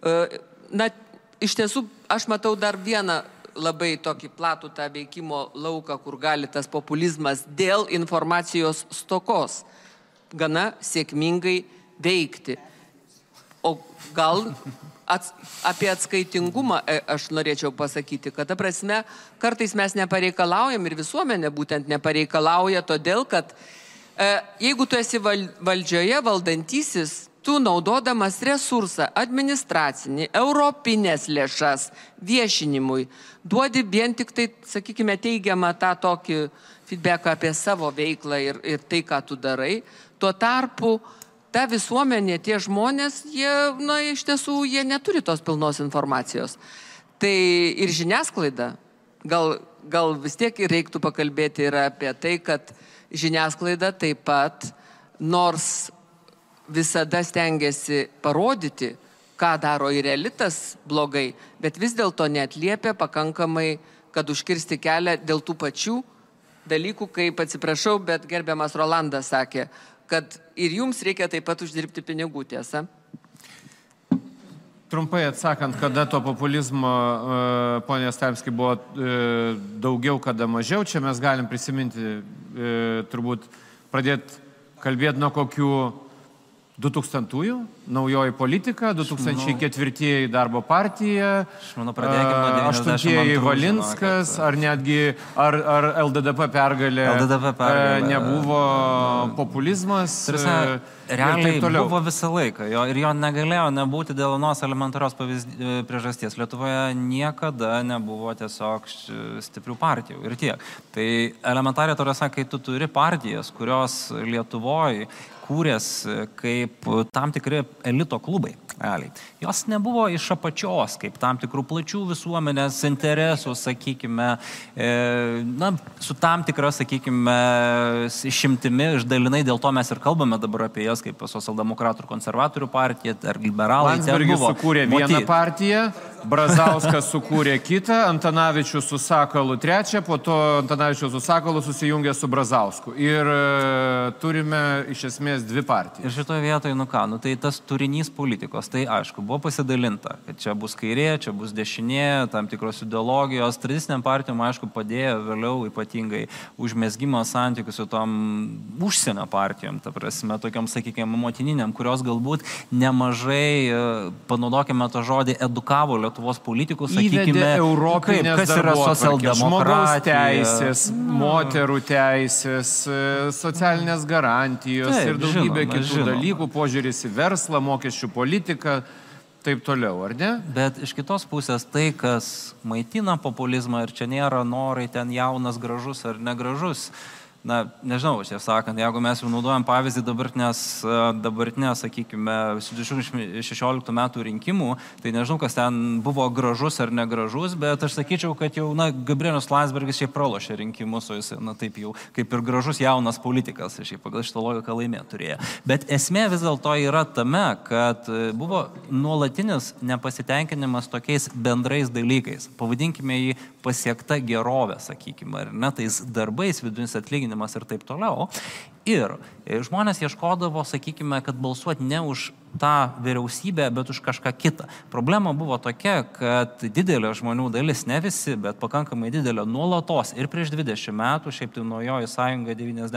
iš tiesų, aš matau dar vieną labai tokį platų tą veikimo lauką, kur gali tas populizmas dėl informacijos stokos gana sėkmingai veikti. O gal apie atskaitingumą aš norėčiau pasakyti, kad ta prasme, kartais mes nepareikalaujam ir visuomenė būtent nepareikalauja, todėl kad jeigu tu esi valdžioje valdantysis, tu naudodamas resursą administracinį, europinės lėšas viešinimui, duodi vien tik tai, sakykime, teigiamą tą tokį feedbacką apie savo veiklą ir tai, ką tu darai. Tuo tarpu ta visuomenė, tie žmonės, jie, iš tiesų, jie neturi tos pilnos informacijos. Tai ir žiniasklaida, gal vis tiek reiktų pakalbėti ir apie tai, kad žiniasklaida taip pat, nors visada stengiasi parodyti, ką daro ir elitas blogai, bet vis dėlto neatliepia pakankamai, kad užkirsti kelią dėl tų pačių dalykų, kaip atsiprašau, bet gerbiamas Rolandas sakė, kad ir jums reikia taip pat uždirbti pinigų, tiesa? Trumpai atsakant, kada to populizmo, ponė Stamski, buvo daugiau, kada mažiau, čia mes galim prisiminti, turbūt pradėti kalbėti nuo kokių 2000-ųjų, naujoji politika, 2004-ieji Darbo partija, 8-ieji Valinskas, ar netgi, ar LDDP pergalė nebuvo populizmas. Realiai buvo visą laiką ir jo negalėjo nebūti dėl vienos elementarios priežasties. Lietuvoje niekada nebuvo tiesiog stiprių partijų ir tiek. Tai elementariai turėsi, kai tu turi partijas, kurios Lietuvoje kūrės kaip tam tikri elito klubai. Realiai. Jos nebuvo iš apačios, kaip tam tikrų plačių visuomenės interesų, sakykime, su tam tikra, sakykime, išimtimi, išdalinai, dėl to mes ir kalbame dabar apie jas, kaip socialdemokratų ir konservatorių partija, ar liberalai. Landsbergis sukūrė vieną partiją, Brazauskas sukūrė kitą, Antanavičius su Sakalu trečią, po to Antanavičius su Sakalu susijungė su Brazausku. Ir turime iš esmės dvi partijas. Ir šitoje vietoje, tai tas turinys politikos, tai aišku, buvo pasidalinta, kad čia bus kairė, čia bus dešinė, tam tikros ideologijos. Tradiciniam partijom, aišku, padėjo vėliau ypatingai užmesgymo santykius su tom užsienio partijom, ta prasme, tokiam, sakykime, motininiam, kurios galbūt nemažai, panaudokime tą žodį, edukavo Lietuvos politikus, sakykime, kas yra socialdemokratija, žmogaus teisės, moterų teisės, socialinės garantijos ir daugybė kitų dalykų, požiūris į verslą, mokesčių politiką, taip toliau, ar ne? Bet iš kitos pusės tai, kas maitina populizmą ir čia nėra norai ten jaunas, gražus ar negražus. Nežinau, čia sakant, jeigu mes jau naudojam pavyzdį dabartinės, sakykime, 2016 metų rinkimų, tai nežinau, kas ten buvo gražus ar negražus, bet aš sakyčiau, kad jau, Gabrielius Landsbergis šiaip pralošė rinkimus, o jis, taip jau, kaip ir gražus jaunas politikas, šiaip pagal šitą logiką laimė turėjo. Bet esmė vis dėlto yra tame, kad buvo nuolatinis nepasitenkinimas tokiais bendrais dalykais. Pavadinkime jį pasiekta gerovė, sakykime, ar ne, tais darbais, vidinis atlyginimas ir taip toliau. Ir žmonės ieškodavo, sakykime, kad balsuoti ne už tą vyriausybę, bet už kažką kitą. Problema buvo tokia, kad didelė žmonių dalis, ne visi, bet pakankamai didelė, nuolatos ir prieš 20 metų, šiaip tai Naujoji sąjunga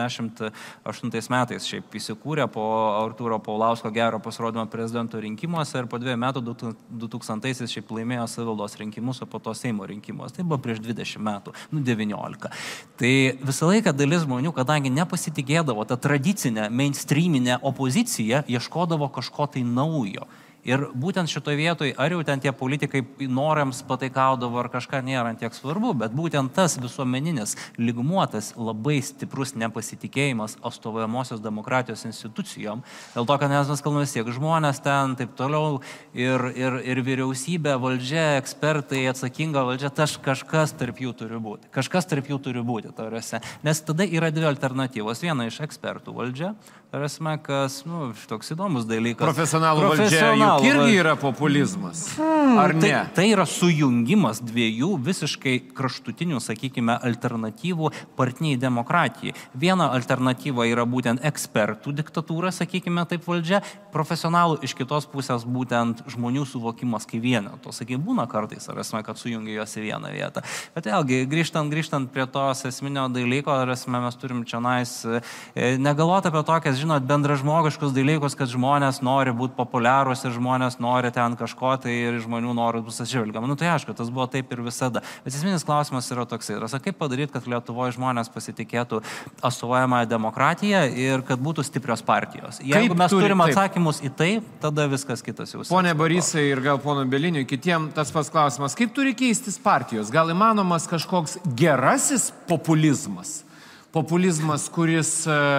98 metais šiaip įsikūrė po Artūro Paulausko gero pasirodymo prezidento rinkimuose ir po 2 metų 2000-aisiais šiaip laimėjo savivaldos rinkimus, o po to Seimo rinkimus. Tai buvo prieš 20 metų, 19. Tai visą laiką dalis žmonių, kadangi nepasitikėdavo tą tradicinę, mainstreaminę opoziciją, ieškodavo kažko tai naujo. Ir būtent šitoje vietoje, ar jau ten tie politikai norams pataikaudavo ar kažką nėra tiek svarbu, bet būtent tas visuomeninis lygmuotas labai stiprus nepasitikėjimas atstovojamosios demokratijos institucijom, dėl to, kad mes kalbame tiek žmonės ten, taip toliau, ir vyriausybė, valdžia, ekspertai, atsakinga valdžia, kažkas tarp jų turi būti. Kažkas tarp jų turi būti, tarasi. Nes tada yra dvi alternatyvos. Viena iš ekspertų valdžia, tarasi, kas, toks įdomus dalykas. Profesionalų valdžia juk irgi yra populizmas. Ar ne? Tai yra sujungimas dviejų visiškai kraštutinių, sakykime, alternatyvų partiniai demokratijai. Viena alternatyva yra būtent ekspertų diktatūra, sakykime, taip valdžia, profesionalų iš kitos pusės būtent žmonių suvokimas kaip vieneto. Sakykime, būna kartais, ar esame, kad sujungia juos į vieną vietą. Bet vėlgi, grįžtant prie tos esminio dalyko, ar esame, mes turim čia negalvoti apie tokias, žinot, bendražmogiškus dalykus, kad žmonės nori būti populiarūs ir žmonės nori ten kažko, tai ir žmonių nori bus atsižvelgiama. Tai aišku, tas buvo taip ir visada. Bet esminis klausimas yra toksai. Kaip padaryti, kad Lietuvoje žmonės pasitikėtų atstovojamąją demokratiją ir kad būtų stiprios partijos? Jeigu mes turime atsakymus į tai, tada viskas kitas jau. Pone Borisai ir gal pono Bieliniui, kitiem tas pats klausimas. Kaip turi keistis partijos? Gal įmanomas kažkoks gerasis populizmas? Populizmas, kuris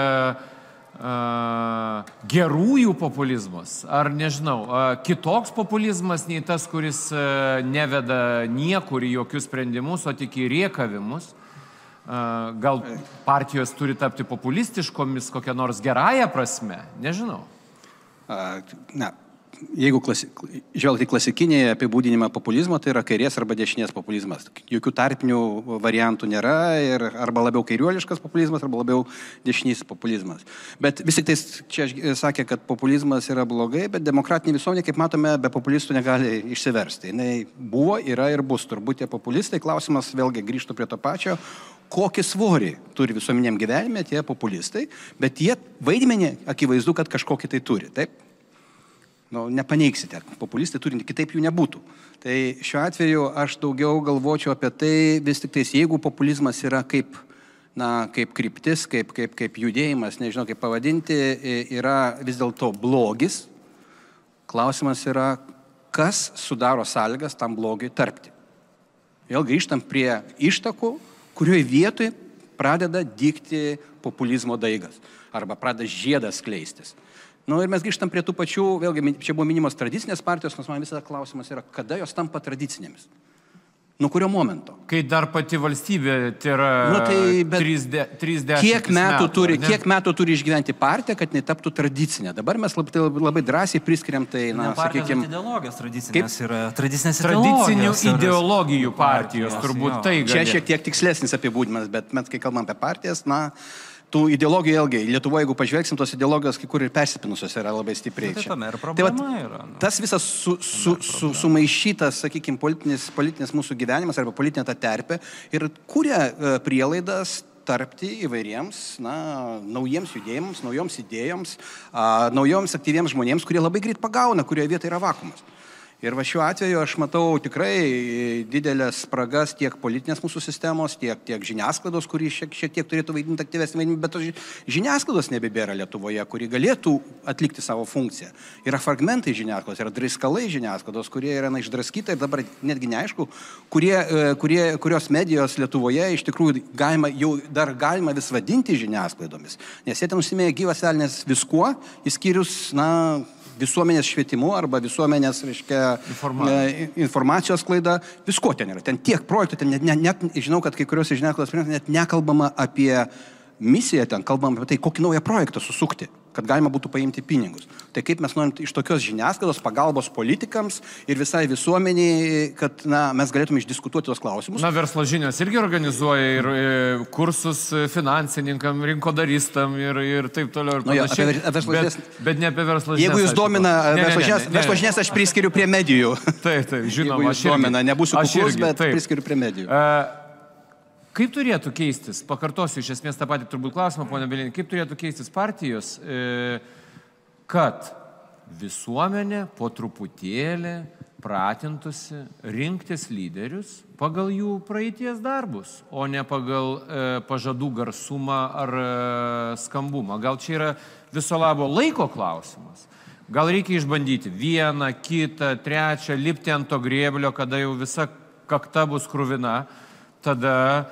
gerųjų populizmas, ar nežinau, kitoks populizmas nei tas, kuris neveda niekur į jokius sprendimus, o tik į riekavimus. Gal partijos turi tapti populistiškomis kokią nors gerąją prasme? Nežinau. Jeigu žvelgti klasikinį apibūdinimą populizmo, tai yra kairės arba dešinės populizmas. Jokių tarpinių variantų nėra, ir arba labiau kairiuoliškas populizmas, arba labiau dešinys populizmas. Bet vis tik tai čia sakė, kad populizmas yra blogai, bet demokratinė visuomenė, kaip matome, be populistų negali išsiversti. Jis buvo, yra ir bus. Turbūt tie populistai, klausimas vėlgi grįžtų prie to pačio, kokį svorį turi visuomeniniam gyvenime tie populistai, bet jie vaidmenį akivaizdu, kad kažkokį tai turi, taip? Nepaneiksite, populistai turi, kitaip jų nebūtų. Tai šiuo atveju aš daugiau galvočiau apie tai, vis tik tais, jeigu populizmas yra kaip kryptis, kaip judėjimas, nežinau kaip pavadinti, yra vis dėlto blogis, klausimas yra, kas sudaro sąlygas tam blogiui tarpti. Vėl grįžtam prie ištakų, kurioje vietoje pradeda dygti populizmo daigas arba pradeda žiedas skleistis. Ir mes grįžtam prie tų pačių, vėlgi, čia buvo minimos tradicinės partijos, nes man visada klausimas yra, kada jos tampa tradicinėmis? Nuo kurio momento? Kai dar pati valstybė tai yra 30 metų. Kiek metų turi išgyventi partija, kad netaptų tradicinė? Dabar mes labai drąsiai priskiriam tai, sakykime... Ideologijos tradicinės yra tradicinės tradicinių ideologijų partijos, turbūt tai gali. Čia šiek tiek tikslesnis apibūdinimas, bet mes, kai kalbam apie partijas, tų ideologijų ilgai. Lietuvoje, jeigu pažvelgsim, tos ideologijos kai kur ir persipinusios yra labai stipriai. Tas visas sumaišytas, sakykime, politinis mūsų gyvenimas arba politinė ta terpė ir kuria prielaidas tarpti įvairiems, naujiems judėjimams, naujoms idėjoms, naujoms aktyviems žmonėms, kurie labai greit pagauna, kurioje vietoje yra vakuumas. Ir šiuo atveju aš matau tikrai didelės spragas tiek politinės mūsų sistemos, tiek žiniasklaidos, kuri šiek tiek turėtų vaidinti aktyvesnį vaidmenį, bet žiniasklaidos nebebėra Lietuvoje, kuri galėtų atlikti savo funkciją. Yra fragmentai žiniasklaidos, yra draiskalai žiniasklaidos, kurie yra išdraskyta ir dabar netgi neaišku, kurios medijos Lietuvoje iš tikrųjų galima vis vadinti žiniasklaidomis, nes jie ten užsimėja gyvas velnės viskuo, išskyrus, visuomenės švietimu arba visuomenės, informacijos klaida, visko ten yra. Ten tiek projektų, ten net žinau, kad kai kurios žiniasklaidos net nekalbama apie misiją, ten kalbama apie tai, kokį naują projektą susukti, kad galima būtų paimti pinigus. Tai kaip mes norim iš tokios žiniasklaidos pagalbos politikams ir visai visuomeniai, kad mes galėtume išdiskutuoti tos klausimus. Verslo žinios irgi organizuoja ir kursus finansininkam, rinkodaristam ir taip toliau ir panašiai. Bet ne apie verslo žinias. Jeigu jūs domina verslo žinias, aš priskiriu prie medijų. Taip, žinoma. Jeigu jūs domina, nebūsiu kuklus, bet priskiriu prie medijų. Kaip turėtų keistis, pakartosiu iš esmės tą patį turbūt klausimą, ponia Bielini, kaip turėtų keistis partijos, kad visuomenė po truputėlį pratintųsi rinktis lyderius pagal jų praeities darbus, o ne pagal pažadų garsumą ar skambumą. Gal čia yra viso labo laiko klausimas? Gal reikia išbandyti vieną, kitą, trečią, lipti ant to grėblio, kada jau visa kakta bus kruvina, tada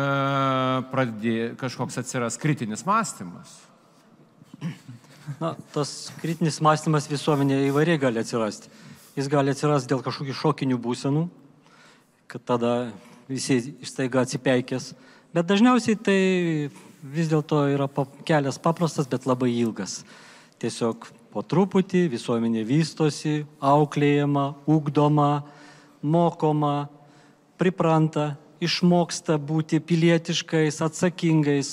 kažkoks atsiras kritinis mąstymas. Na, tas kritinis mąstymas visuomenėje įvairiai gali atsirasti. Jis gali atsirasti dėl kažkokių šokinių būsenų, kad tada visi staiga atsipeikės. Bet dažniausiai tai vis dėlto yra kelias paprastas, bet labai ilgas. Tiesiog po truputį visuomenė vystosi, auklėjama, ugdoma, mokoma, pripranta, išmoksta būti pilietiškais, atsakingais,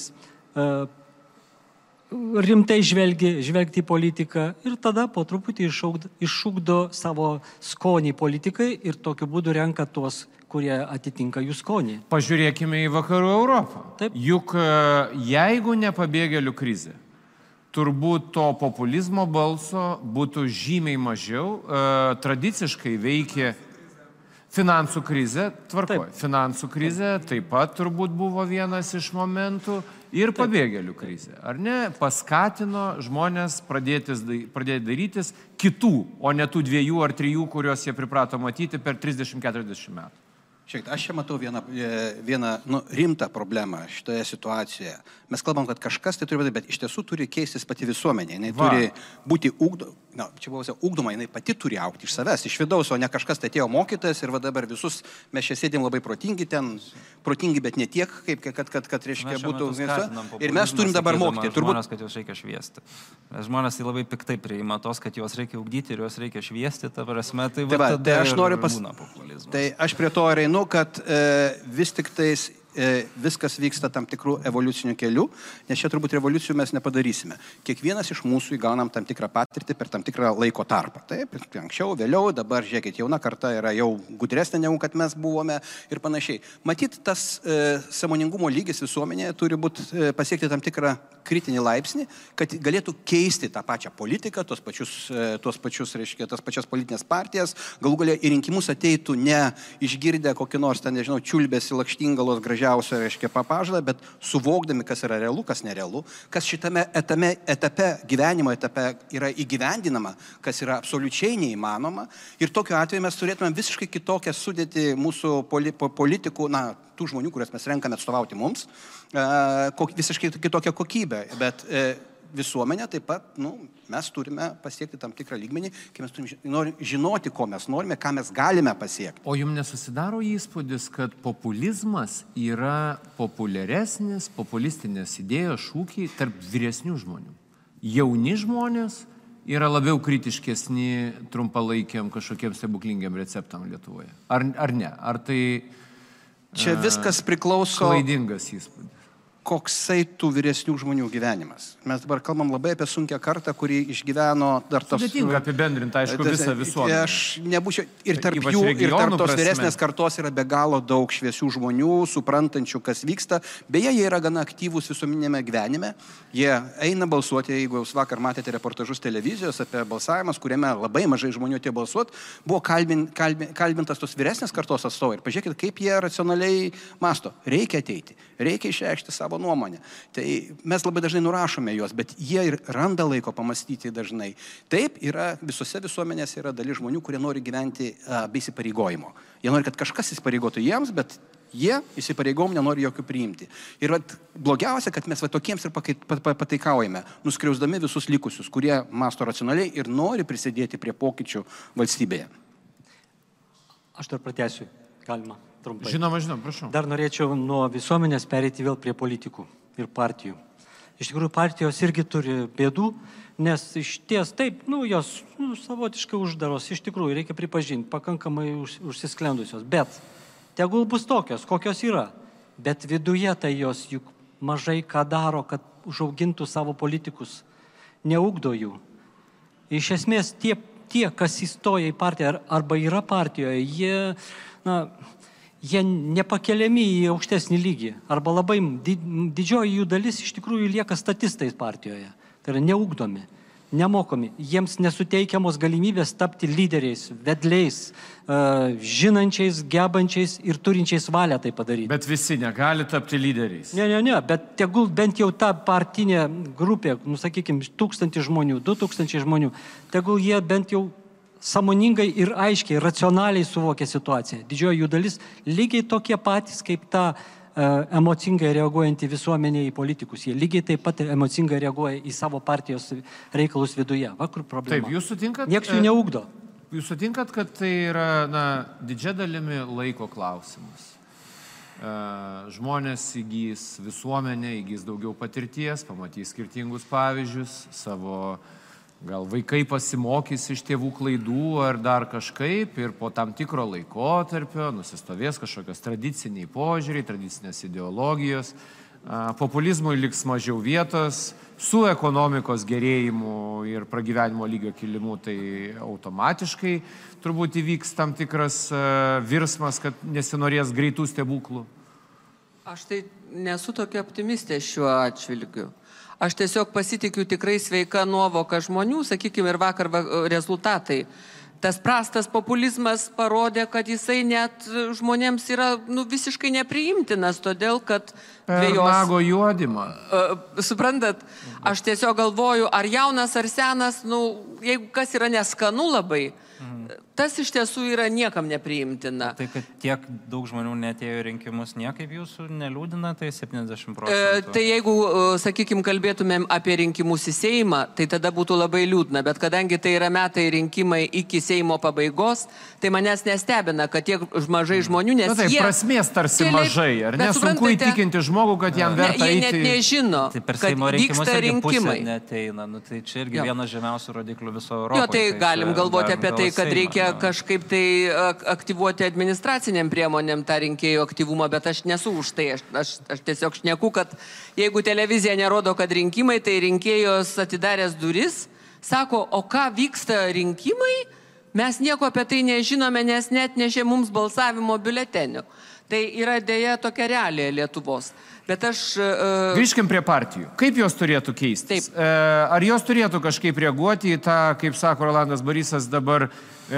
rimtai žvelgti į politiką ir tada po truputį išugdo savo skonį politikai ir tokiu būdu renka tuos, kurie atitinka jų skonį. Pažiūrėkime į Vakarų Europą. Taip. Juk jeigu ne pabėgėlių krizė, turbūt to populizmo balso būtų žymiai mažiau. Tradiciškai veikė finansų krizė, tvarkoj. Finansų krizė taip pat turbūt buvo vienas iš momentų. Ir pabėgėlių krizė, ar ne, paskatino žmonės pradėti darytis kitų, o ne tų 2 ar 3, kuriuos jie priprato matyti per 30-40 metų. Šiek, aš čia matau vieną rimtą problemą šitoje situacijoje. Mes kalbam, kad kažkas tai turi būti, bet iš tiesų turi keistis pati visuomenė. Jinai turi būti ugdoma, jinai pati turi augti iš savęs, iš vidaus, o ne kažkas tai atėjo mokytojas ir va dabar visus mes čia sėdėm labai protingi, bet ne tiek, kad reiškia būtų viso. Ir mes turim dabar mokyti. Žmonės, kad juos reikia šviesti. Žmonės tai labai piktai priima tos, kad juos reikia ugdyti ir juos reikia šviesti, ta prasme, tai va tada aš noriu būna populizmas. Tai aš prie to einu, kad vis tik tais viskas vyksta tam tikrų evoliucinių kelių, nes čia turbūt revoliucijų mes nepadarysime. Kiekvienas iš mūsų įgaunam tam tikrą patirtį per tam tikrą laiko tarpą. Taip, anksčiau, vėliau, dabar, žiūrėkit, jauna karta yra jau gudresnė negu kad mes buvome ir panašiai. Matyt, tas sąmoningumo lygis visuomenėje turi būti pasiekti tam tikrą kritinį laipsnį, kad galėtų keisti tą pačią politiką, tos pačias politinės partijas, galų galia į rinkimus ateitų ne išgirdę kokį nors, nežinau, čiulbėsi lakštingalos gražiausio, reiškia, papažadą, bet suvokdami, kas yra realu, kas nerealu, kas šitame gyvenimo etape yra įgyvendinama, kas yra absoliučiai neįmanoma. Ir tokiu atveju mes turėtume visiškai kitokią sudėtį mūsų politikų, tų žmonių, kuriuos mes renkame atstovauti mums, visiškai kitokią kokybę. Bet visuomenė taip pat, mes turime pasiekti tam tikrą lygmenį, kai mes turime žinoti, ko mes norime, ką mes galime pasiekti. O jums nesusidaro įspūdis, kad populizmas yra populiaresnis, populistinės idėjos šūkiai tarp vyresnių žmonių? Jauni žmonės yra labiau kritiškesni trumpalaikiam kažkokiem stebuklingam receptam Lietuvoje. Ar ne? Ar tai čia viskas priklauso klaidingas įspūdis? Koksai tų vyresnių žmonių gyvenimas. Mes dabar kalbam labai apie sunkią kartą, kuri išgyveno dar tos... Sudėtinga apibendrinti, aišku, visą visuomenę. Aš nebūčiau... Ir tarp jų, ir tarp tos vyresnės kartos yra be galo daug šviesių žmonių, suprantančių, kas vyksta. Beje, jie yra gana aktyvūs visuomenėme gyvenime. Jie eina balsuoti, jeigu jūs vakar matėte reportažus televizijos apie balsavimas, kuriame labai mažai žmonių atėjo balsuoti, buvo kalbintas tos vyresnės kartos atstovai. Ir pažiūrėkit, kaip jie racionaliai mąsto. Reikia ateiti, reikia išreikšti savo nuomonę. Tai mes labai dažnai nurašome juos, bet jie ir randa laiko pamastyti dažnai. Taip, yra visose visuomenėse yra dalis žmonių, kurie nori gyventi be įsipareigojimo. Jie nori, kad kažkas įsipareigotų jiems, bet jie įsipareigojimų nenori jokių priimti. Ir blogiausia, kad mes tokiems ir pataikaujame, nuskriausdami visus likusius, kurie mąsto racionaliai ir nori prisidėti prie pokyčių valstybėje. Aš dar pratęsiu, galima. Trumpai. Žinoma, prašau. Dar norėčiau nuo visuomenės pereiti vėl prie politikų ir partijų. Iš tikrųjų, partijos irgi turi bėdų, nes iš ties taip, jos savotiškai uždaros, iš tikrųjų, reikia pripažinti, pakankamai užsisklendusios. Bet tegul bus tokios, kokios yra. Bet viduje tai jos juk mažai ką daro, kad užaugintų savo politikus. Neugdo jų. Iš esmės, tie kas įstoja į partiją arba yra partijoje, jie nepakeliami į aukštesnį lygį. Arba labai didžioji jų dalis iš tikrųjų lieka statistais partijoje. Tai yra neugdomi. nemokomi, jiems nesuteikiamos galimybės tapti lyderiais, vedliais, žinančiais, gebančiais ir turinčiais valią tai padaryti. Bet visi negali tapti lyderiais. Ne, bet tegul bent jau ta partinė grupė, sakykime, 1000 žmonių, 2000 žmonių, tegul jie bent jau sąmoningai ir aiškiai, racionaliai suvokia situaciją. Didžioji jų dalis lygiai tokie patys, kaip ta emocingai reaguojantį visuomenę į politikus. Jie lygiai taip pat emocingai reaguoja į savo partijos reikalus viduje. Va, kur problema. Taip, jūs sutinkat? Niekas jų neugdo. Jūs sutinkat, kad tai yra, didžia dalimi laiko klausimas. Žmonės įgys, visuomenė įgys daugiau patirties, pamatys skirtingus pavyzdžius, savo gal vaikai pasimokys iš tėvų klaidų ar dar kažkaip ir po tam tikro laikotarpio nusistovės kažkokios tradiciniai požiūriai, tradicinės ideologijos, populizmui liks mažiau vietos, su ekonomikos gerėjimu ir pragyvenimo lygio kilimu tai automatiškai turbūt įvyks tam tikras virsmas, kad nesinorės greitų stebuklų. Aš tai nesu tokia optimistė šiuo atžvilgiu. Aš tiesiog pasitikiu tikrai sveika nuovoka žmonių, sakykime, ir vakar rezultatai. Tas prastas populizmas parodė, kad jisai net žmonėms yra visiškai nepriimtinas, todėl kad nago juodimą. Suprantat, aš tiesiog galvoju, ar jaunas, ar senas, jeigu kas yra neskanu labai, tas iš tiesų yra niekam nepriimtina. Tai, kad tiek daug žmonių netėjo rinkimus, niekaip jūsų neliūdina, tai 70%. Tai jeigu, sakykime, kalbėtumėm apie rinkimus į Seimą, tai tada būtų labai liūdna, bet kadangi tai yra metai rinkimai iki Seimo pabaigos, tai manęs nestebina, kad tiek mažai žmonių, nes jie... Prasmės tarsi mažai, ar nesunku įtikinti žmogų, kad jam verta eiti... Jie net nežino, kad vyksta rinkimai. Neteina. Tai čia irgi vienas žemiausių rodiklių viso Europoje. Jo, tai galim galvoti apie tai, kad reikia kažkaip tai aktyvuoti administraciniam priemonėm tą rinkėjų aktyvumą, bet aš nesu už tai. Aš tiesiog šneku, kad jeigu televizija nerodo, kad rinkimai, tai rinkėjos atidaręs duris, sako, o ką vyksta rinkimai, mes nieko apie tai nežinome, nes net nešė mums balsavimo biuletenių. Tai yra dėja tokia realija Lietuvos. Bet aš... Grįžkim prie partijų. Kaip jos turėtų keistis? Ar jos turėtų kažkaip reaguoti į tą, kaip sako Rolandas Barysas, dabar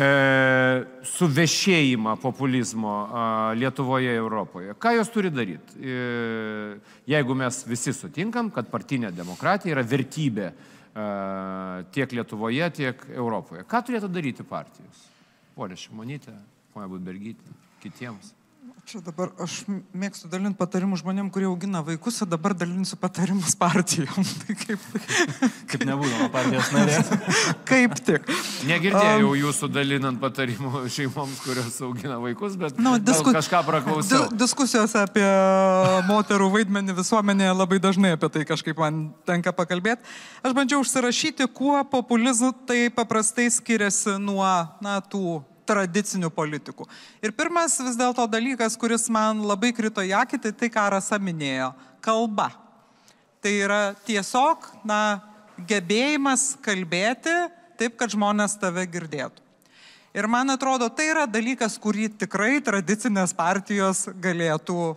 suvešėjimą populizmo Lietuvoje, Europoje? Ką jos turi daryti? Jeigu mes visi sutinkam, kad partinė demokratija yra vertybė tiek Lietuvoje, tiek Europoje. Ką turėtų daryti partijos? Ponia Šimonytė, ponia Budbergytė, kitiems. Čia dabar aš mėgstu dalinti patarimus žmonėm, kurie augina vaikus, o dabar dalinsiu patarimus partijom. Tai kaip nebūdama partijos narės. Kaip tik. Negirdėjau jūsų dalinant patarimų šeimoms, kurios augina vaikus, bet kažką praklausiau. Diskusijose apie moterų vaidmenį visuomenėje labai dažnai apie tai kažkaip man tenka pakalbėti. Aš bandžiau užsirašyti, kuo populizmu tai paprastai skiriasi nuo tų tradicinių politikų. Ir pirmas vis dėlto dalykas, kuris man labai krito į akį, tai ką Rasa minėjo - kalba. Tai yra tiesiog, gebėjimas kalbėti taip, kad žmonės tave girdėtų. Ir man atrodo, tai yra dalykas, kurį tikrai tradicinės partijos galėtų,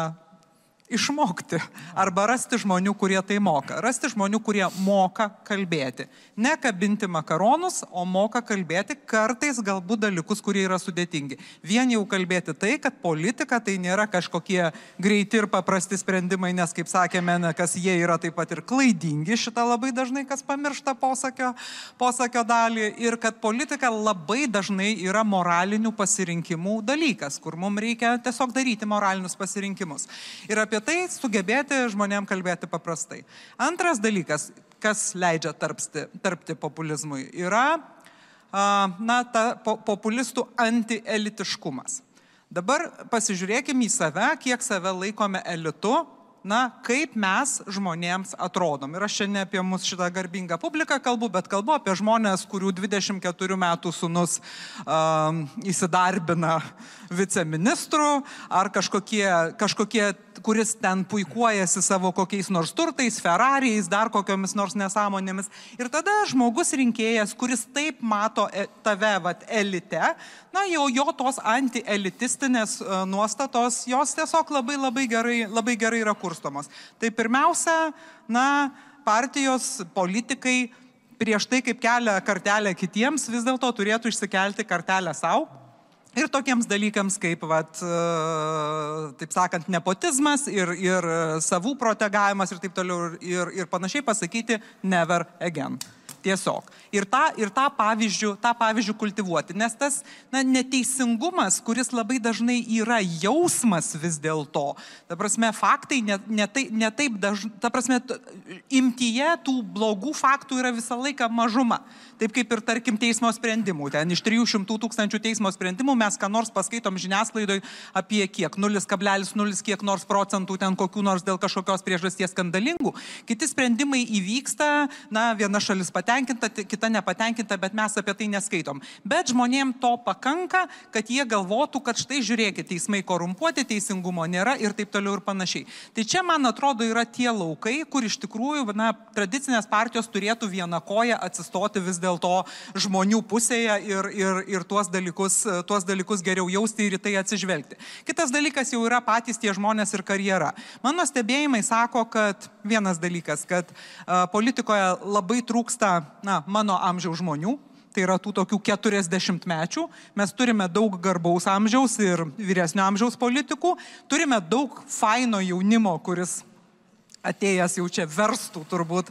išmokti. Arba rasti žmonių, kurie tai moka. Rasti žmonių, kurie moka kalbėti. Ne kabinti makaronus, o moka kalbėti kartais galbūt dalykus, kurie yra sudėtingi. Vien jau kalbėti tai, kad politika tai nėra kažkokie greiti ir paprasti sprendimai, nes, kaip sakėme, kas jie yra taip pat ir klaidingi, šitą labai dažnai kas pamiršta posakio dalį, ir kad politika labai dažnai yra moralinių pasirinkimų dalykas, kur mums reikia tiesiog daryti moralinius pasirinkimus. Ir apie tai sugebėti žmonėm kalbėti paprastai. Antras dalykas, kas leidžia tarpti populizmui, yra populistų antielitiškumas. Dabar pasižiūrėkime į save, kiek save laikome elitu, kaip mes žmonėms atrodom. Ir aš čia ne apie mus šitą garbingą publiką kalbu, bet kalbu apie žmonės, kurių 24 metų sūnus įsidarbina viceministru, ar kažkokie, kuris ten puikuojasi savo kokiais nors turtais, Ferrariais, dar kokiomis nors nesąmonėmis. Ir tada žmogus rinkėjas, kuris taip mato tave elite, jau jo tos antielitistinės nuostatos, jos tiesiog labai gerai yra kurstomos. Tai pirmiausia, partijos politikai prieš tai, kaip kelia kartelę kitiems, vis dėlto turėtų išsikelti kartelę savo. Ir tokiems dalykams kaip, taip sakant, nepotizmas ir savų protegavimas ir taip toliau ir panašiai pasakyti never again. Tiesiog. Ir tą pavyzdžių kultivuoti. Nes tas neteisingumas, kuris labai dažnai yra jausmas vis dėlto, ta prasme, faktai ne taip dažnai, ta prasme, imtyje tų blogų faktų yra visą laiką mažuma. Taip kaip ir, tarkim, teismo sprendimų. Ten iš 300 000 teismo sprendimų mes ką nors paskaitom žiniasklaidoj apie kiek, 0,0 kiek nors procentų ten kokių nors dėl kažkokios priežasties skandalingų. Kiti sprendimai įvyksta, viena šalis patenkinta, kita nepatenkinta, bet mes apie tai neskaitom. Bet žmonėm to pakanka, kad jie galvotų, kad štai žiūrėkit, teismai korumpuoti, teisingumo nėra ir taip toliau ir panašiai. Tai čia, man atrodo, yra tie laukai, kur iš tikrųjų tradicinės partijos turėtų vieną koją atsistoti vis dėlto žmonių pusėje ir tuos dalykus geriau jausti ir į tai atsižvelgti. Kitas dalykas jau yra patys tie žmonės ir karjera. Mano stebėjimai sako, kad vienas dalykas, kad politikoje labai trūksta mano amžiaus žmonių, tai yra tų tokių 40-mečių. Mes turime daug garbaus amžiaus ir vyresnio amžiaus politikų, turime daug faino jaunimo, kuris atėjęs jau čia verstų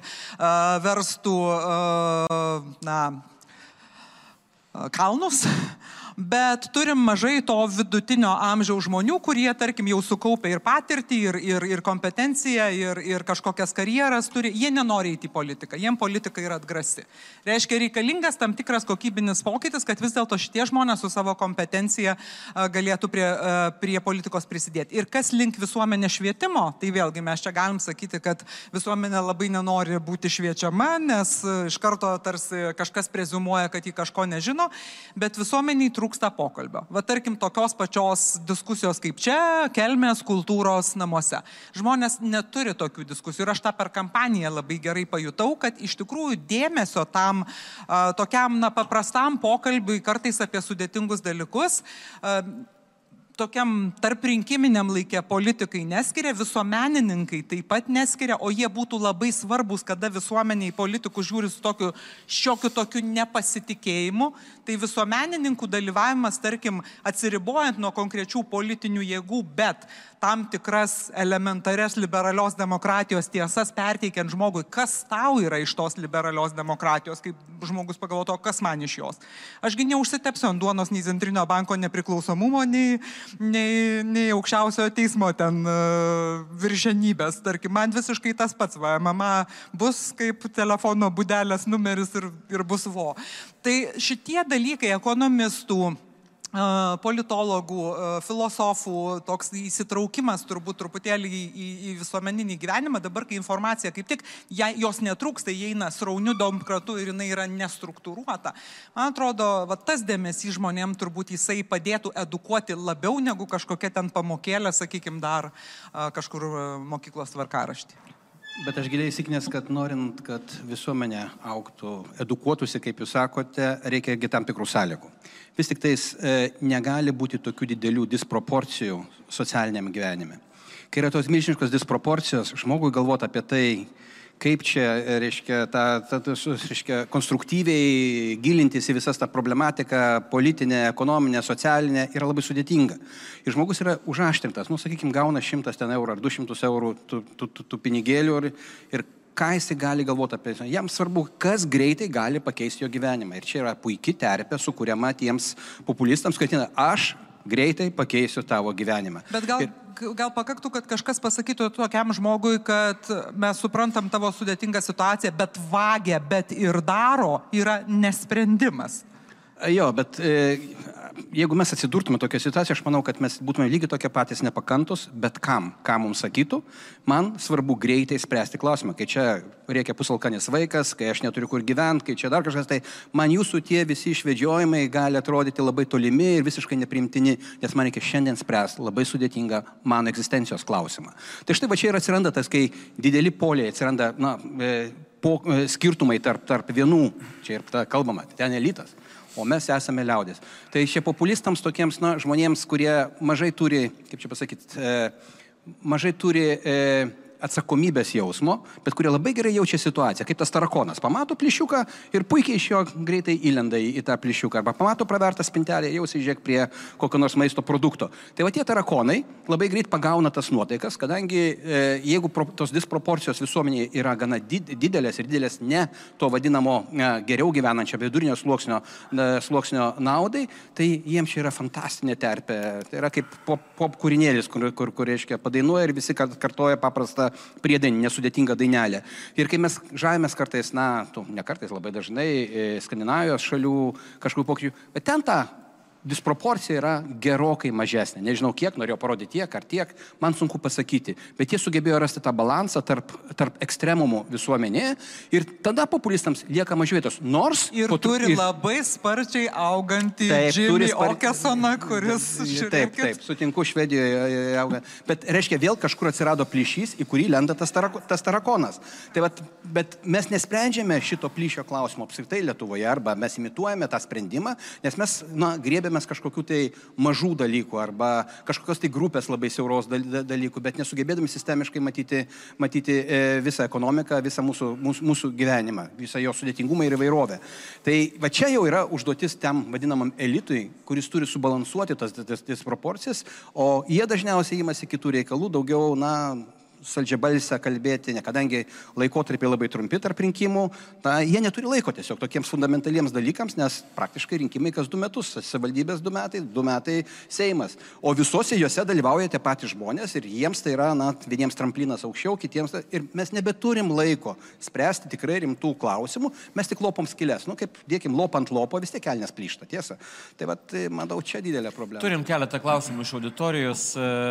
kalnus, bet turim mažai to vidutinio amžiaus žmonių, kurie, tarkim, jau sukaupia ir patirtį, ir kompetenciją, ir kažkokias karjeras turi. Jie nenori įti į politiką, jiem politika yra atgrasi. Reiškia, reikalingas tam tikras kokybinis pokytis, kad vis dėlto šitie žmonės su savo kompetencija galėtų prie politikos prisidėti. Ir kas link visuomenės švietimo, tai vėlgi mes čia galim sakyti, kad visuomenė labai nenori būti šviečiama, nes iš karto tarsi kažkas preziumuoja, kad jį kažko nežino, bet visuomeniai trūksta pokalbio. Va, tarkim, tokios pačios diskusijos kaip čia, Kelmės kultūros namuose. Žmonės neturi tokių diskusijų ir aš tą per kampaniją labai gerai pajutau, kad iš tikrųjų dėmesio tam tokiam paprastam pokalbiui kartais apie sudėtingus dalykus tokiam tarp rinkiminiam laikė politikai neskiria, visuomenininkai taip pat neskiria, o jie būtų labai svarbus, kada visuomeniai politikų žiūri su tokiu nepasitikėjimu, tai visuomenininkų dalyvavimas, tarkim, atsiribojant nuo konkrečių politinių jėgų, bet tam tikras elementarias liberalios demokratijos tiesas perteikiant žmogui, kas tau yra iš tos liberalios demokratijos, kaip žmogus pagalvoto, kas man iš jos. Ašgi neužsitepsiu ant duonos nei Centrinio banko nepriklausomumo, nei aukščiausiojo teismo ten viršenybės. Tarkim, man visiškai tas pats, mama bus kaip telefono būdelės numeris ir bus vo. Tai šitie dalykai ekonomistų, politologų, filosofų, toks įsitraukimas turbūt truputėlį į visuomeninį gyvenimą, dabar kai informacija kaip tik, jos netrūksta, jie eina srauniu demokratu ir jinai yra nestruktūruota. Man atrodo, tas dėmesys žmonėm turbūt jisai padėtų edukuoti labiau negu kažkokia ten pamokėlė, sakykime, dar kažkur mokyklos tvarkaraštį. Bet aš giliai įsitikinęs, kad norint, kad visuomenė augtų, edukuotųsi, kaip jūs sakote, reikia tam tikrų sąlygų. Vis tik tais negali būti tokių didelių disproporcijų socialiniam gyvenime. Kai yra tos milžiniškos disproporcijos, žmogui galvoti apie tai, kaip čia, reiškia, konstruktyviai gilintis į visas tą problematiką, politinę, ekonominę, socialinę, yra labai sudėtinga. Ir žmogus yra užaštrintas, sakykime, gauna 100 eurų ar 200 eurų tų pinigėlių ir ką jisai gali galvoti apie tai. Jam svarbu, kas greitai gali pakeisti jo gyvenimą. Ir čia yra puikia terpė sukuriama tiems populistams, kad aš greitai pakeisiu tavo gyvenimą. Bet gal pakaktų, kad kažkas pasakytų tokiam žmogui, kad mes suprantam tavo sudėtingą situaciją, bet vagia, bet ir daro yra nesprendimas. Jo, bet jeigu mes atsidurtume tokią situaciją, aš manau, kad mes būtume lygiai tokie patys nepakantus, bet ką mums sakytų, man svarbu greitai spręsti klausimą, kai čia reikia pusalkanis vaikas, kai aš neturiu kur gyventi, kai čia dar kažkas, tai man jūsų tie visi išvedžiojimai gali atrodyti labai tolimi ir visiškai nepriimtini, nes man reikia šiandien spręsti labai sudėtingą mano egzistencijos klausimą. Tai štai va čia ir atsiranda tas, kai dideli poliai atsiranda, skirtumai tarp vienų, čia ir kalbama, ten elitas. O mes esame liaudės. Tai šie populistams tokiems žmonėms, kurie mažai turi, kaip čia pasakyti, mažai turi atsakomybės jausmo, bet kurie labai gerai jaučia situaciją, kaip tas tarakonas. Pamato plyšiuką ir puikiai iš jo greitai įlenda į tą plyšiuką. Arba pamato pravertą spintelę, jau įsižiūrėk prie kokio nors maisto produkto. Tai va tie tarakonai labai greit pagauna tas nuotaikas, kadangi jeigu tos disproporcijos visuomenėje yra gana didelės ir didelės ne to vadinamo geriau gyvenančio vidurinio sluoksnio naudai, tai jiems čia yra fantastinė terpė. Tai yra kaip pop kūrinėlis, kur reiškia padainuoja ir visi kartoja paprastą priedainį, nesudėtingą dainelę. Ir kai mes žavimės kartais, ne kartais, labai dažnai Skandinavijos šalių kažkokių pokyčių, bet ten ta disproporcija yra gerokai mažesnė. Nežinau kiek, norėjau parodyti tiek ar tiek, man sunku pasakyti. Bet jie sugebėjo rasti tą balansą tarp ekstremumų visuomenėje ir tada populistams lieka mažiau vietos. Nors... Ir turi labai sparčiai augantį Jimmy Åkessoną, kuris... Taip, sutinku, Švedijoje auga. Bet reiškia, vėl kažkur atsirado plyšys, į kurį lenda tas tarakonas. Tai bet mes nesprendžiame šito plyšio klausimo apskritai Lietuvoje, arba mes imituojame tą sprendimą, nes mes, griebėme kažkokių tai mažų dalykų arba kažkokios tai grupės labai siauros dalykų, bet nesugebėdami sistemiškai matyti visą ekonomiką, visą mūsų gyvenimą, visą jo sudėtingumą ir įvairovę. Tai va čia jau yra užduotis tam vadinamam elitui, kuris turi subalansuoti tas disproporcijas, o jie dažniausiai imasi kitų reikalų, daugiau, saldžiabalsę kalbėti, kadangi laikotarpiai labai trumpi tarp rinkimų, jie neturi laiko tiesiog tokiems fundamentaliems dalykams, nes praktiškai rinkimai kas 2 metus, savivaldybės 2 metai Seimas. O visose juose dalyvauja tie patys žmonės ir jiems tai yra, vieniems tramplinas aukščiau, kitiems, ir mes nebeturim laiko spręsti tikrai rimtų klausimų, mes tik lopom skylės. Kaip dėkim lopant lopo, vis tiek kelnes plyšta, tiesa. Tai manau, čia didelė problema. Turim keletą klausimų iš auditorijos.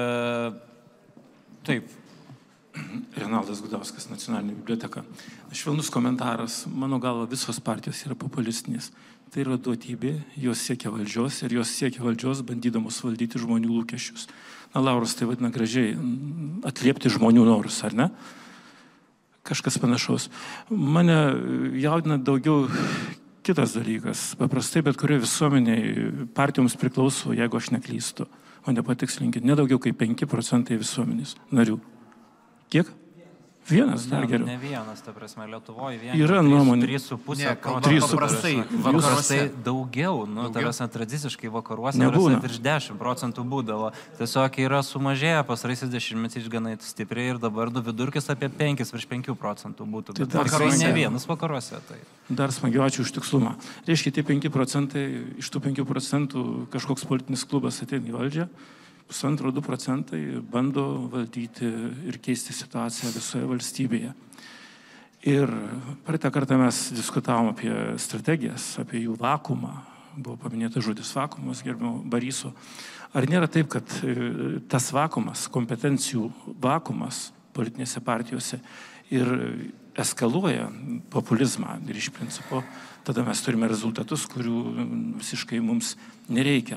Taip. Renaldas Gudauskas, Nacionalinė biblioteka. Švelnus komentaras. Mano galva, visos partijos yra populistinės. Tai yra duotybė, jos siekia valdžios ir jos siekia valdžios bandydamos valdyti žmonių lūkesčius. Lauras tai vadina gražiai atliepti žmonių norus, ar ne? Kažkas panašaus. Mane jaudina daugiau kitas dalykas. Paprastai, bet kurioje visuomenėje partijoms priklauso, jeigu aš neklystu, o nepatikslinkit, nedaugiau kaip 5% visuomenės narių. Kiek? Vienas, dar geriau. Ne vienas, ta prasme, Lietuvoje yra nuomonė. 3,5%. Paprastai daugiau, ta prasme, tradiciškai vakaruose virš 10% būdavo. Tiesiog yra sumažėję pasaraisiais dešimtmečiais gana stipriai ir dabar vidurkis apie 5% būtų. Bet vakaruose ne vienas vakaruose. Tai. Dar smagiau, ačiū už tikslumą. Reiškia, tie 5%, iš tų 5% kažkoks politinis klubas ateina į valdžią. 1,5–2% bando valdyti ir keisti situaciją visoje valstybėje. Ir praeitą kartą mes diskutavom apie strategijas, apie jų vakuumą. Buvo paminėta žodis vakuumas, gerbiamo Bariso. Ar nėra taip, kad tas vakuumas, kompetencijų vakuumas politinėse partijose ir eskaluoja populizmą ir iš principo tada mes turime rezultatus, kurių visiškai mums nereikia.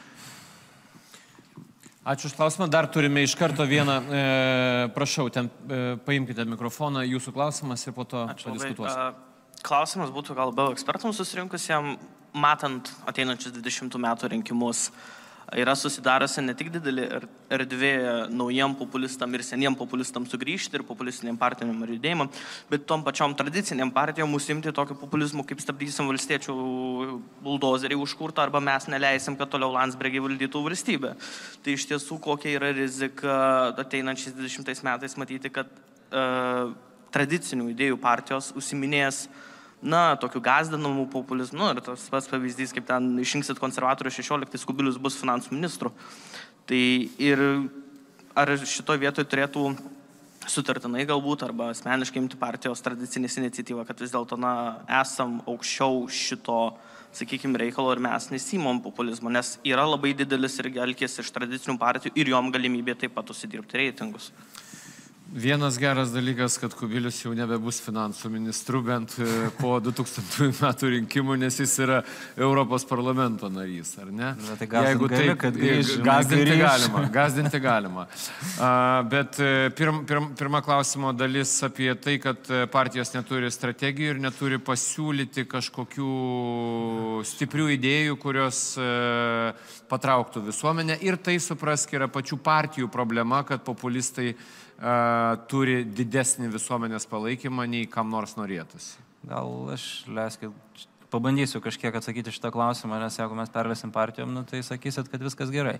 Ačiū už klausimą. Dar turime iš karto vieną, prašau, ten paimkite mikrofoną, jūsų klausimas ir po to padiskutuosime. Klausimas būtų gal labiau ekspertams susirinkusiems, matant ateinančius 20 metų rinkimus. Yra susidariusi ne tik didelį erdvė naujiem populistam ir seniem populistam sugrįžti ir populistiniam partijom ir judėjimam, bet tom pačiom tradiciniam partijom užsiimti tokio populizmu, kaip stabdysim valstiečių buldozerį užkurtą arba mes neleisim, kad toliau Landsbergiai valdytų valstybę. Tai iš tiesų kokia yra rizika ateinančiais 20 metais matyti, kad tradicinių idėjų partijos užsiminės tokių gazdinamų populizmų, ir tas pats pavyzdys, kaip ten išrinksit konservatorių 16, Kubilius bus finansų ministru. Tai ir ar šitoje vietoje turėtų sutartinai galbūt, arba asmeniškai imti partijos tradicinės iniciatyvą, kad vis dėlto esam aukščiau šito, sakykime, reikalo ir mes nesimom populizmo, nes yra labai didelis ir gelkis iš tradicinių partijų ir jom galimybė taip pat užsidirbti reitingus. Vienas geras dalykas, kad Kubilius jau nebebus finansų ministru, bent po 2000 metų rinkimų, nes jis yra Europos parlamento narys, ar ne? Tai gazdinti galima. Bet pirma klausimo dalis apie tai, kad partijos neturi strategijų ir neturi pasiūlyti kažkokių stiprių idėjų, kurios patrauktų visuomenę. Ir tai, suprask, yra pačių partijų problema, kad populistai turi didesnį visuomenės palaikymą, nei kam nors norėtųsi? Gal aš pabandysiu kažkiek atsakyti šitą klausimą, nes jeigu mes pervesim partijom, tai sakysit, kad viskas gerai.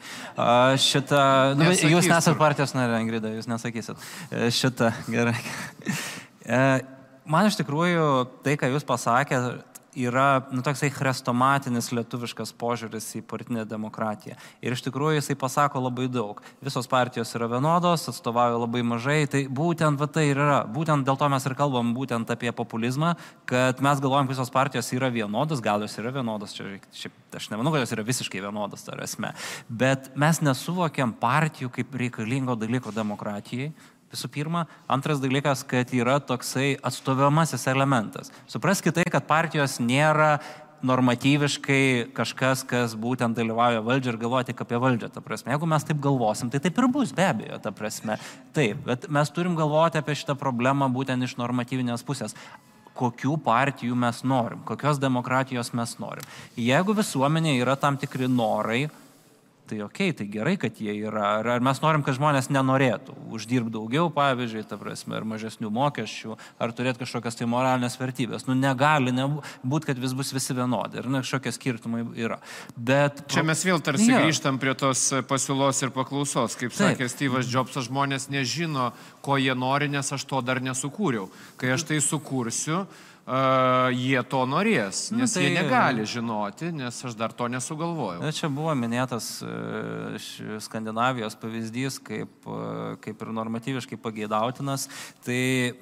Jūs nesat partijos narė, Ingrida, jūs nesakysit. Gerai. Man iš tikrųjų tai, ką jūs pasakėte, yra toksai chrestomatinis lietuviškas požiūris į partinę demokratiją. Ir iš tikrųjų jisai pasako labai daug. Visos partijos yra vienodos, atstovauja labai mažai, tai būtent tai ir yra. Būtent dėl to mes ir kalbam būtent apie populizmą, kad mes galvojam, kad visos partijos yra vienodos, gal jos yra vienodos, aš nemanau, kad jos yra visiškai vienodos, tai esmė. Bet mes nesuvokiam partijų kaip reikalingo dalyko demokratijai. Visų pirma. Antras dalykas, kad yra toksai atstoviamasis elementas. Supraskite tai, kad partijos nėra normatyviškai kažkas, kas būtent dalyvauja valdžią ir galvoja tik apie valdžią, ta prasme. Jeigu mes taip galvosim, tai taip ir bus, be abejo, ta prasme. Taip, bet mes turim galvoti apie šitą problemą būtent iš normatyvinės pusės. Kokių partijų mes norim, kokios demokratijos mes norim. Jeigu visuomenė yra tam tikri norai, tai okei, tai gerai, kad jie yra. Ar mes norim, kad žmonės nenorėtų uždirbti daugiau, pavyzdžiui, ta prasme, ar mažesnių mokesčių, ar turėti kažkokias tai moralinės vertybės. Negali būti, kad vis bus visi vienodi. Ir kažkokie skirtumai yra. Bet čia mes vėl tarsi grįžtam prie tos pasiūlos ir paklausos. Kaip sakė Steve'as Jobsas, žmonės nežino, ko jie nori, nes aš to dar nesukūriau. Kai aš tai sukursiu, jie to norės, nes jie negali žinoti, nes aš dar to nesugalvojau. Čia buvo minėtas Skandinavijos pavyzdys, kaip ir normatyviškai pageidautinas. Tai,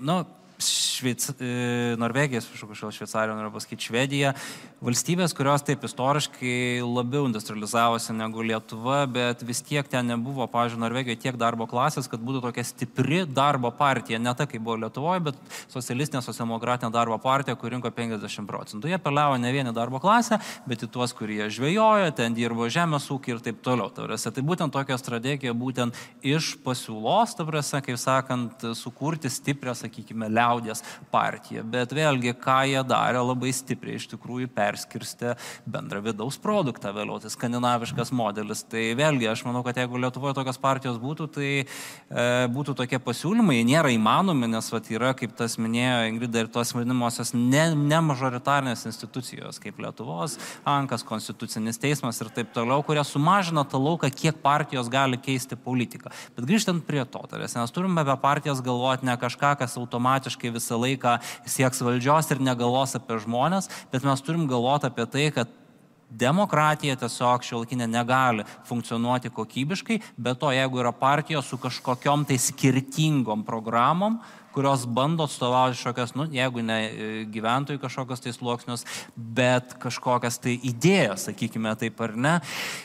Norvegija, Šveicarija, noriu pasakyti, Švedija, valstybės, kurios taip istoriškai labiau industrializavosi negu Lietuva, bet vis tiek ten nebuvo, pavyzdžiui, Norvegijoje tiek darbo klasės, kad būtų tokia stipri darbo partija, ne ta, kaip buvo Lietuvoje, bet socialistinė, socialdemokratinė darbo partija, kur rinko 50%. Jie peliavo ne vieną darbo klasę, bet į tuos, kurie žvejojo, ten dirbo žemės ūkį ir taip toliau. Tai būtent tokia strategija, būtent iš pasiūlos, kaip sakant, sukurti stiprią, sakykime, liaudies partiją. Bet vėlgi, ką jie darė, labai stipriai iš tikrųjų perskirstė bendrą vidaus produktą vėliau, tai skandinaviškas modelis. Tai vėlgi, aš manau, kad jeigu Lietuvoje tokios partijos būtų, tai būtų tokie pasiūlymai, jie nėra įmanomi, nes yra, kaip tas minėjo Ingrida, ir tos vadinamosios nemažoritarnės institucijos, kaip Lietuvos Ankas, Konstitucinis teismas ir taip toliau, kurie sumažina tą lauką, kiek partijos gali keisti politiką. Bet grįžtant prie to, nes turime apie partijas galvoti ne kažką, kas automatiškai visą laiką sieks valdžios ir negalvos apie žmonės, bet mes turim galvoti apie tai, kad demokratija tiesiog šiuolaikinė negali funkcionuoti kokybiškai, bet to jeigu yra partijos su kažkokiom tai skirtingom programom, kurios bando atstovauti šokias, jeigu ne gyventojų kažkokios tai sluoksnius, bet kažkokias tai idėjas, sakykime taip ar ne.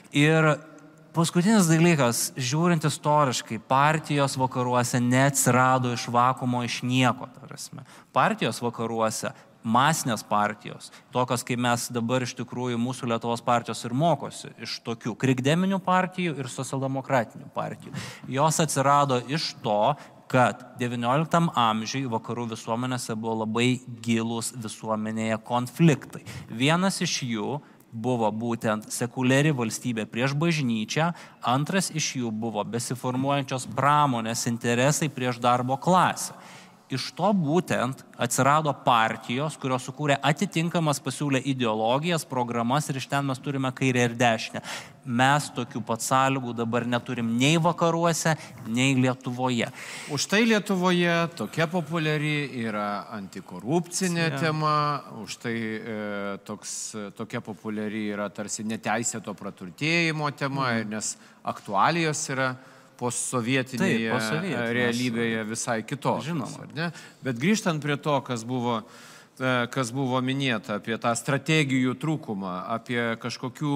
Ir paskutinis dalykas, žiūrint istoriškai, partijos vakaruose neatsirado iš vakumo, iš nieko. Partijos vakaruose, masinės partijos, tokios kaip mes dabar iš tikrųjų mūsų Lietuvos partijos ir mokosi, iš tokių krikdeminių partijų ir socialdemokratinių partijų. Jos atsirado iš to, kad XIX amžiui vakarų visuomenėse buvo labai gilūs visuomenėje konfliktai. Vienas iš jų buvo būtent sekuliari valstybė prieš bažnyčią, antras iš jų buvo besiformuojančios pramonės interesai prieš darbo klasę. Iš to būtent atsirado partijos, kurios sukūrė atitinkamas, pasiūlė ideologijas, programas ir iš ten mes turime kairę ir dešinę. Mes tokių pat sąlygų dabar neturim nei vakaruose, nei Lietuvoje. Už tai Lietuvoje tokia populiari yra antikorupcinė tema, už tai tokia populiari yra tarsi neteisėto praturtėjimo tema, nes aktualijos yra postsovietinėje realybėje visai kitokios. Bet grįžtant prie to, kas buvo minėta, apie tą strategijų trūkumą, apie kažkokių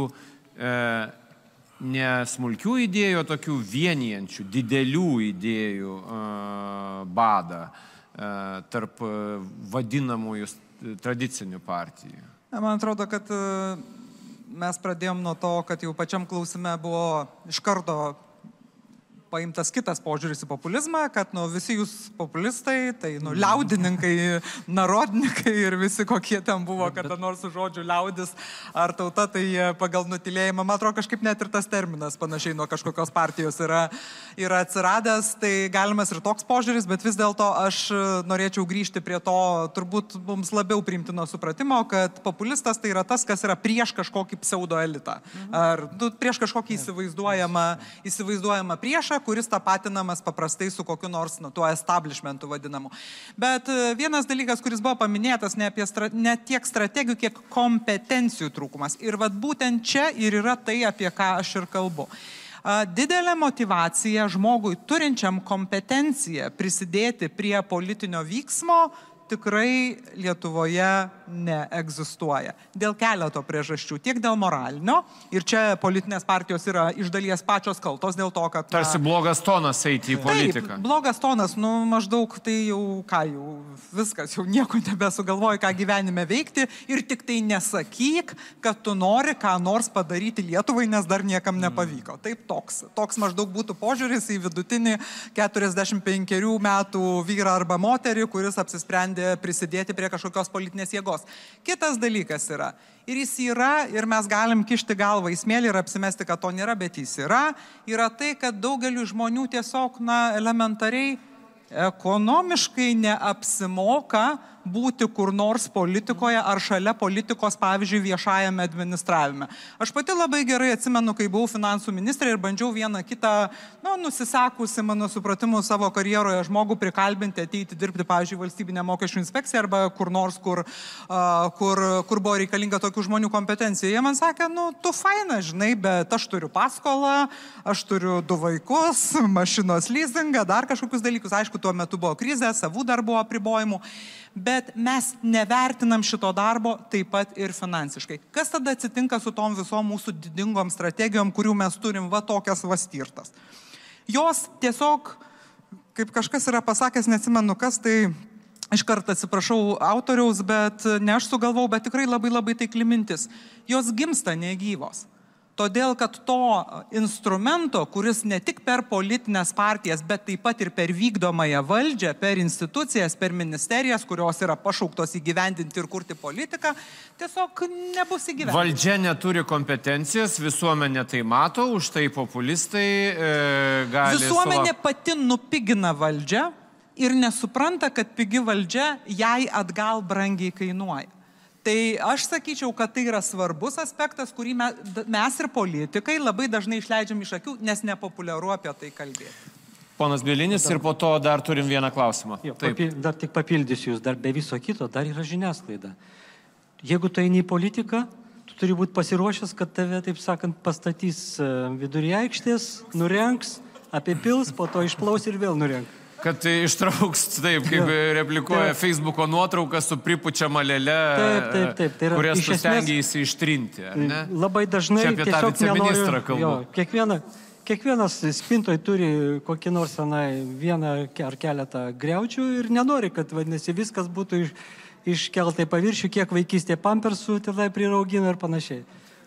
nesmulkių idėjų, tokių vienijančių, didelių idėjų badą tarp vadinamųjų tradicinių partijų. Man atrodo, kad mes pradėjom nuo to, kad jau pačiam klausime buvo iš karto paimtas kitas požiūris į populizmą, kad visi jūs populistai, tai liaudininkai, narodnikai ir visi kokie ten buvo, kada nors su žodžiu liaudis ar tauta, tai pagal nutilėjimą, man atrodo, kažkaip net ir tas terminas panašiai nuo kažkokios partijos yra atsiradęs, tai galimas ir toks požiūris, bet vis dėlto aš norėčiau grįžti prie to, turbūt mums labiau priimtino supratimo, kad populistas tai yra tas, kas yra prieš kažkokį pseudoelitą. Ar prieš kažkokį įsivaizduojamą priešą, kuris tapatinamas paprastai su kokiu nors tuo establishmentu vadinamu. Bet vienas dalykas, kuris buvo paminėtas ne tiek strategijų, kiek kompetencijų trūkumas. Ir vat būtent čia ir yra tai, apie ką aš ir kalbu. Didelė motyvacija žmogui turinčiam kompetenciją prisidėti prie politinio vyksmo tikrai Lietuvoje neegzistuoja. Dėl keleto priežasčių, tiek dėl moralinio, ir čia politinės partijos yra iš dalies pačios kaltos dėl to, kad... Tarsi blogas tonas eiti į politiką. Taip, blogas tonas, maždaug tai jau viskas, jau nieko nebesugalvoji, ką gyvenime veikti ir tik tai nesakyk, kad tu nori ką nors padaryti Lietuvai, nes dar niekam nepavyko. Taip, toks maždaug būtų požiūris į vidutinį 45 metų vyrą arba moterį, kuris apsisprendė prisidėti prie kažkokios politinės jėgos. Kitas dalykas yra, ir jis yra, ir mes galim kišti galvą į smėlį ir apsimesti, kad to nėra, bet jis yra tai, kad daugeliu žmonių tiesiog, elementariai ekonomiškai neapsimoka būti kur nors politikoje ar šalia politikos, pavyzdžiui, viešajame administravime. Aš pati labai gerai atsimenu, kai buvau finansų ministrė ir bandžiau vieną kitą, nusisekusi, mano supratimu, savo karjeroje žmogų prikalbinti, ateiti dirbti, pavyzdžiui, valstybinę mokesčių inspekciją arba kur nors, kur buvo reikalinga tokių žmonių kompetencija. Jie man sakė, tu faina, žinai, bet aš turiu paskolą, aš turiu 2 vaikus, mašinos leasingą, dar kažkokius dalykus. Aišku, tuo metu buvo krizė, savų dar buvo apribojimų. Bet mes nevertinam šito darbo taip pat ir finansiškai. Kas tada atsitinka su tom visom mūsų didingom strategijom, kurių mes turim tokias vastirtas? Jos tiesiog, kaip kažkas yra pasakęs, neatsimenu kas, tai iš karto atsiprašau autoriaus, bet ne aš sugalvau, bet tikrai labai labai taikli mintis. Jos gimsta negyvos. Todėl, kad to instrumento, kuris ne tik per politinės partijas, bet taip pat ir per vykdomąją valdžią, per institucijas, per ministerijas, kurios yra pašauktos įgyvendinti ir kurti politiką, tiesiog nebus įgyvendinti. Valdžia neturi kompetencijas, visuomenė tai mato, už tai populistai gali... Visuomenė pati nupigina valdžią ir nesupranta, kad pigi valdžia jai atgal brangiai kainuoja. Tai aš sakyčiau, kad tai yra svarbus aspektas, kurį mes ir politikai labai dažnai išleidžiam iš akių, nes nepopuliaru apie tai kalbėti. Ponas Bielinis ir po to dar turim vieną klausimą. Dar tik papildysiu jūs, dar be viso kito, dar yra žiniasklaida. Jeigu tu eini į politiką, tu turi būti pasiruošęs, kad tave, taip sakant, pastatys vidury aikštės, nurenks, apipils, po to išplaus ir vėl nurenk. Kad ištrauks, taip, kaip replikuoja Facebooko nuotrauką su pripučiama lėle, kurias tu stengiaisi ištrinti, ar ne? Labai dažnai čia apie tą viceministrą kalbu. Kiekvienas spintoj turi kokį nors vieną ar keletą griaučių ir nenori, kad, vadinasi, viskas būtų iškelta į paviršių, kiek vaikystė pampersų tenai priraugina ir panašiai.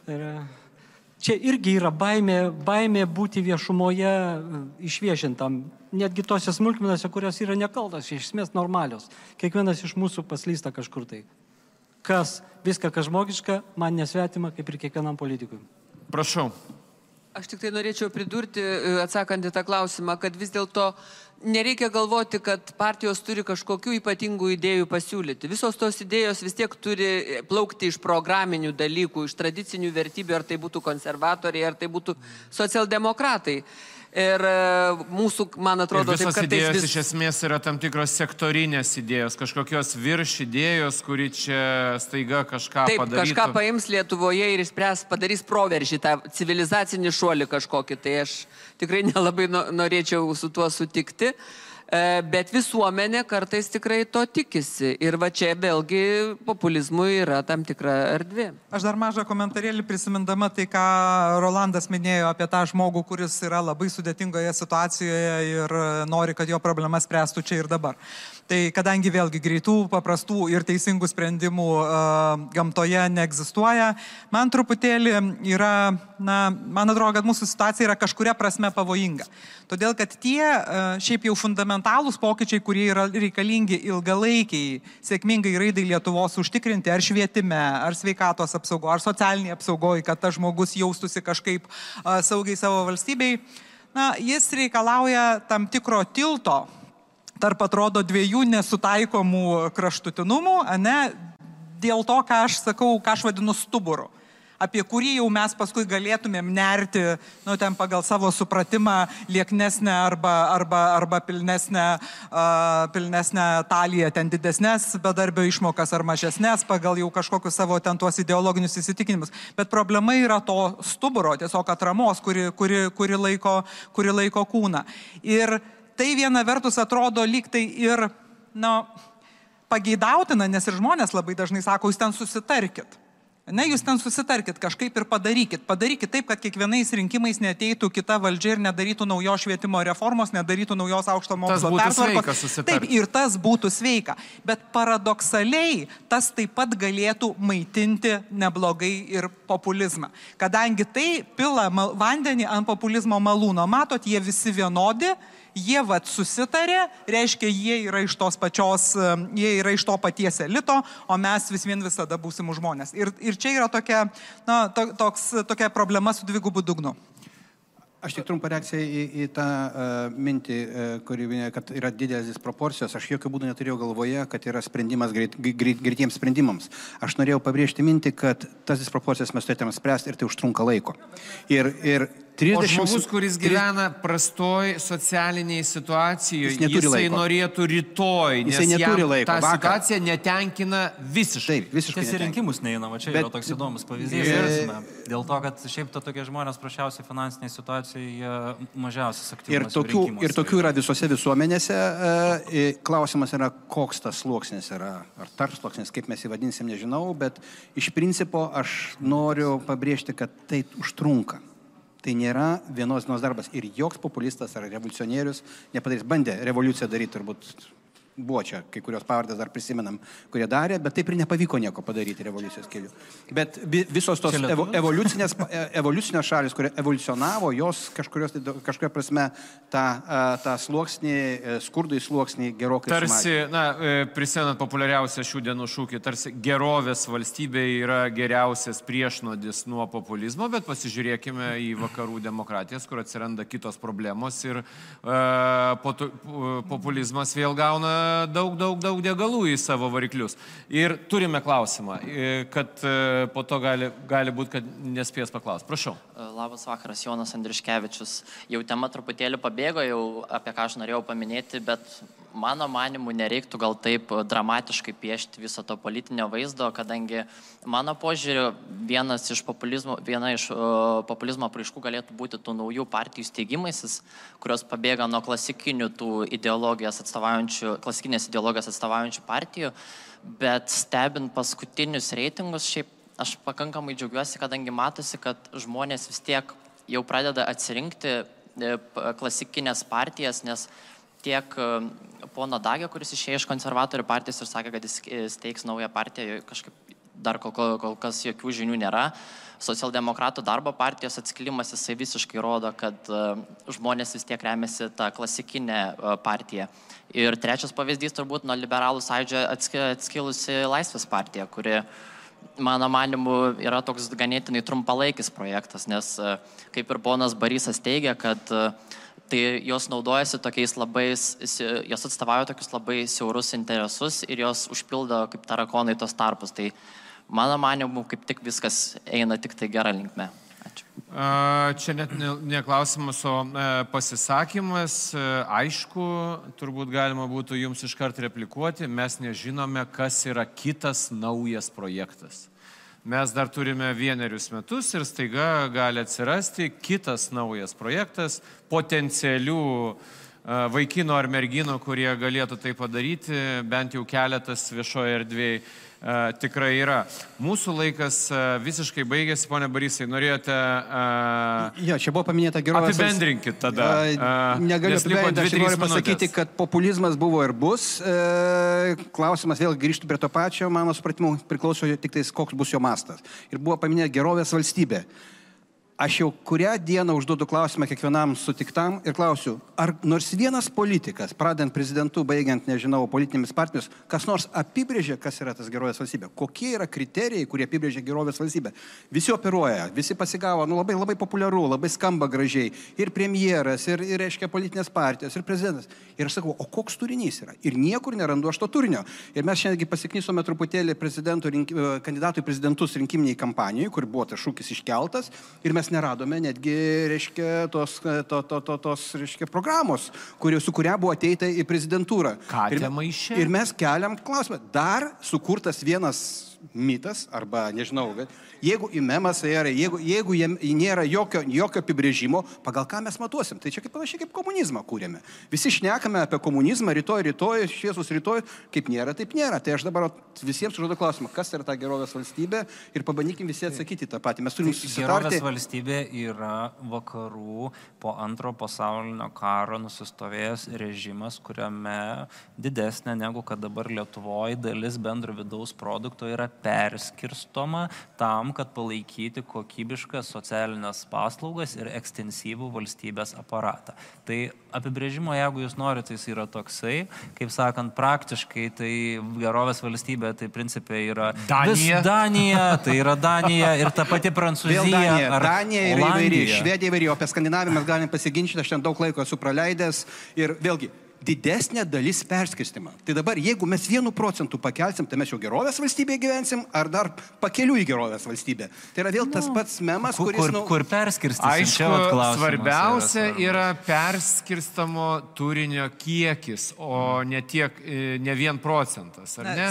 Čia irgi yra baimė būti viešumoje išviešintam, netgi tose smulkmenose, kurios yra nekaltos, iš esmės normalios. Kiekvienas iš mūsų paslysta kažkur tai. Viską, kas žmogiška, man nesvetima, kaip ir kiekvienam politikui. Prašau. Aš tik tai norėčiau pridurti, atsakant į tą klausimą, kad vis dėlto nereikia galvoti, kad partijos turi kažkokių ypatingų idėjų pasiūlyti. Visos tos idėjos vis tiek turi plaukti iš programinių dalykų, iš tradicinių vertybių, ar tai būtų konservatoriai, ar tai būtų socialdemokratai. Ir mūsų, man atrodo, ir visos idėjos iš esmės yra tam tikros sektorinės idėjos, kažkokios virš idėjos, kuri čia staiga kažką padarytų. Taip, kažką paims Lietuvoje ir padarys proveržį, tą civilizacinį šuolį kažkokį. Tai aš tikrai nelabai norėčiau su tuo sutikti. Bet visuomenė kartais tikrai to tikisi. Ir va čia vėlgi populizmui yra tam tikra erdvė. Aš dar mažą komentarėlį prisimindama tai, ką Rolandas minėjo apie tą žmogų, kuris yra labai sudėtingoje situacijoje ir nori, kad jo problemas spręstų čia ir dabar. Tai kadangi vėlgi greitų, paprastų ir teisingų sprendimų gamtoje neegzistuoja, man truputėlį yra, man atrodo, kad mūsų situacija yra kažkuria prasme pavojinga. Todėl, kad tie šiaip jau fundamentalūs pokyčiai, kurie yra reikalingi ilgalaikiai, sėkmingai raidai Lietuvos užtikrinti, ar švietime, ar sveikatos apsaugo, ar socialinėje apsaugoje, kad tas žmogus jaustųsi kažkaip saugiai savo valstybei, jis reikalauja tam tikro tilto tarp, atrodo, dviejų nesutaikomų kraštutinumų, dėl to, ką aš sakau, ką aš vadinu stuburu, apie kurį jau mes paskui galėtumėm nerti, ten pagal savo supratimą lieknesnę arba pilnesnę taliją, ten didesnės bedarbio išmokas ar mažesnės, pagal jau kažkokius savo ten tuos ideologinius įsitikinimus. Bet problema yra to stuburo, tiesiog atramos, kuri laiko kūną. Ir tai viena vertus atrodo lyg tai ir, pageidautina, nes ir žmonės labai dažnai sako, jūs ten susitarkit. Jūs ten susitarkit kažkaip ir padarykit. Padarykit taip, kad kiekvienais rinkimais neateitų kita valdžia ir nedarytų naujos švietimo reformos, nedarytų naujos aukšto mokslo pertvarkos. Taip, ir tas būtų sveika. Bet paradoksaliai tas taip pat galėtų maitinti neblogai ir populizmą. Kadangi tai pila vandenį ant populizmo malūno. Matot, jie visi vienodi. Jie susitarė, reiškia, jie yra iš to paties elito, o mes vis vien visada būsim žmonės. Ir čia yra tokia problema su dvigubu dugnu. Aš tik trumpą reakciją į tą mintį, kuri minėjo, kad yra didelės disproporcijos. Aš jokių būdų neturėjau galvoje, kad yra sprendimas greitiems sprendimams. Aš norėjau pabrėžti mintį, kad tas disproporcijas mes turėtume spręsti ir tai užtrunka laiko. Ir 30... O žmogus, kuris gyvena prastoj socialiniai situacijoje, jisai norėtų rytoj, nes jam ta situacija netenkina visiškai. Taip, visiškai netenkina. Rinkimus neina, va čia yra toks įdomus pavyzdys. Dėl to, kad šiaip tokie žmonės prašiausiai finansiniai situacijai mažiausias aktyvumas rinkimuose. Ir tokių yra visose visuomenėse. Klausimas yra, koks tas sluoksnis yra. Ar tarpsluoksnis, kaip mes jį vadinsim, nežinau, bet iš principo aš noriu pabrėžti, kad tai užtrunka. Tai nėra vienos darbas ir joks populistas ar revoliucionierius nepadarys. Bandė revoliuciją daryti, turbūt buvo čia, kai kurios pavardės dar prisimenam, kurie darė, bet taip ir nepavyko nieko padaryti revoliucijos keliu. Bet visos tos evoliucinės šalis, kurie evoliucionavo, jos kažkuria prasme tą sluoksnį, skurdų į sluoksnį gerokai sumažino. Tarsi, prisimenant populiariausią šių dienų šūkį, tarsi gerovės valstybė yra geriausias priešnuodis nuo populizmo, bet pasižiūrėkime į vakarų demokratijas, kur atsiranda kitos problemos ir populizmas vėl gauna daug degalų į savo variklius. Ir turime klausimą, kad po to gali būti, kad nespės paklausti. Prašau. Labas vakaras, Jonas Andriškevičius. Jau tema truputėlį pabėgo, jau apie ką aš norėjau paminėti, bet mano manimu nereiktų gal taip dramatiškai piešti viso to politinio vaizdo, kadangi mano požiūriu viena iš populizmo apraiškų galėtų būti tų naujų partijų steigimasis, kurios pabėga nuo klasikinių tų klasikinės ideologijos atstovaujančių partijų, bet stebint paskutinius reitingus, šiaip aš pakankamai džiaugiuosi, kadangi matosi, kad žmonės vis tiek jau pradeda atsirinkti klasikinės partijas, nes tiek pono Dagio, kuris išėjo iš konservatorių partijos ir sakė, kad jis steigs naują partiją, kažkaip dar kol kas jokių žinių nėra. Socialdemokratų darbo partijos atskilimas jisai visiškai rodo, kad žmonės vis tiek remiasi tą klasikinę partiją. Ir trečias pavyzdys turbūt nuo liberalų sąjūdžio atskilusi Laisvės partija, kuri mano manimu yra toks ganėtinai trumpalaikis projektas, nes kaip ir ponas Barysas teigia, kad tai jos naudojasi jos atstovauja tokius labai siaurus interesus ir jos užpildo kaip tarakonai tos tarpus. Tai mano manimu, kaip tik viskas eina tik tai gerą linkme. Ačiū. Čia net ne klausimas, o pasisakymas. Aišku, turbūt galima būtų jums iškart replikuoti. Mes nežinome, kas yra kitas naujas projektas. Mes dar turime 1 metus ir staiga gali atsirasti kitas naujas projektas potencialių vaikino ar mergino, kurie galėtų tai padaryti, bent jau keletas viešoje erdvėje tikrai yra. Mūsų laikas visiškai baigėsi, ponia Barysai, norėjote... Jo, čia buvo paminėta gerovės... Apibendrinkit tada. Negaliu apibendrinti, aš noriu pasakyti, kad populizmas buvo ir bus. Klausimas vėl grįžtų prie to pačio, mano supratimu, priklauso tik tais, koks bus jo mastas. Ir buvo paminėta gerovės valstybė. Aš jau kurią dieną užduodu klausimą kiekvienam sutiktam ir klausiu, ar nors vienas politikas, pradedant prezidentu, baigiant, nežinau, politinėmis partijomis, kas nors apibrėžia, kas yra tas gerovės valstybė. Kokie yra kriterijai, kurie apibrėžia gerovės valstybę. Visi operuoja, visi pasigavo, labai, labai populiaru, labai skamba gražiai. Ir premjeras, ir reiškia politinės partijos, ir prezidentas. Ir aš sakau, o koks turinys yra? Ir niekur nerandu aš to turinio. Ir mes šiandien pasiknysome truputėlį kandidatų į prezidentus rinkiminiai kampanijai, kur buvo tas šūkis iškeltas. Ir mes neradome netgi, reiškia, tos reiškia, programos, su kuria buvo ateita į prezidentūrą. Ir mes keliam klausimą. Dar sukurtas vienas mitas, arba nežinau, jeigu į memas yra, jeigu nėra jokio apibrėžimo, pagal ką mes matuosim. Tai čia kaip panašiai kaip komunizmą kūrėme. Visi šnekame apie komunizmą, rytoj, šviesus rytoj, kaip nėra, taip nėra. Tai aš dabar visiems užduodu klausimą, kas yra ta gerovės valstybė ir pabandykim visi atsakyti tą patį. Mes turim susitarti. Gerovės valstybė yra vakarų po antro pasaulinio karo nusistovėjęs režimas, kuriame didesnė negu kad dabar Lietuvoje dalis bendro vidaus produkto yra perskirstoma tam, kad palaikyti kokybiškas socialinės paslaugas ir ekstensyvų valstybės aparatą. Tai apibrėžimo, jeigu jūs norite, jis yra toksai, kaip sakant, praktiškai tai gerovės valstybė, tai principė yra Danija, tai yra Danija ir ta pati Prancūzija. Danija yra įvairi, Švedija įvairi, o apie Skandinaviją mes galim pasiginčyti, aš ten daug laiko esu praleidęs ir vėlgi, didesnė dalis perskirstimą. Tai dabar, jeigu mes 1% pakelsim, tai mes jau gerovės valstybėje gyvensim, ar dar pakeliu į gerovės valstybę. Tai yra vėl tas pats memas, kuris... Kur perskirstysim? Aišku, svarbiausia yra perskirstamo turinio kiekis, o ne 1%, ar ne?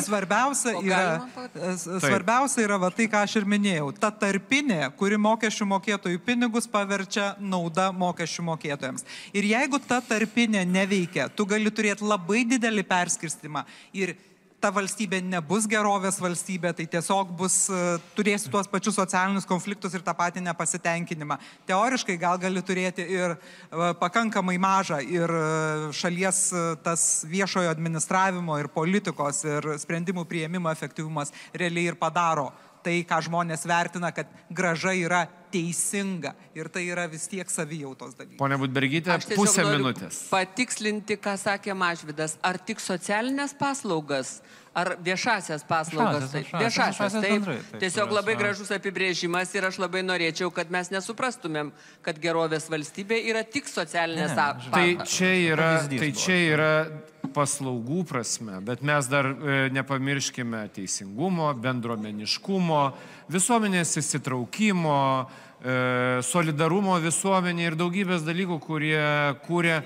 Svarbiausia yra va, tai, ką aš ir minėjau. Ta tarpinė, kuri mokesčių mokėtojų pinigus paverčia nauda mokesčių mokėtojams. Ir jeigu ta tarpinė neveikia, tu gali turėti labai didelį perskirstimą ir ta valstybė nebus gerovės valstybė, tai tiesiog turėsi tuos pačius socialinius konfliktus ir tą patį nepasitenkinimą. Teoriškai gal gali turėti ir pakankamai mažą ir šalies tas viešojo administravimo ir politikos ir sprendimų priėmimo efektyvumas realiai ir padaro tai, ką žmonės vertina, kad grąža yra teisinga ir tai yra vis tiek savijautos dalykas. Pone Budbergyte, pusę minutės. Patikslinti, ką sakė Mažvydas, ar tik socialinės paslaugas, ar viešasias paslaugas? Viešasias, taip. Tiesiog labai gražus apibrėžimas ir aš labai norėčiau, kad mes nesuprastumėm, kad gerovės valstybė yra tik socialinės paslaugas. Tai čia yra paslaugų prasme, bet mes dar nepamirškime teisingumo, bendruomeniškumo, visuomenės įsitraukimo, solidarumo visuomenė ir daugybės dalykų, kurie kūrė...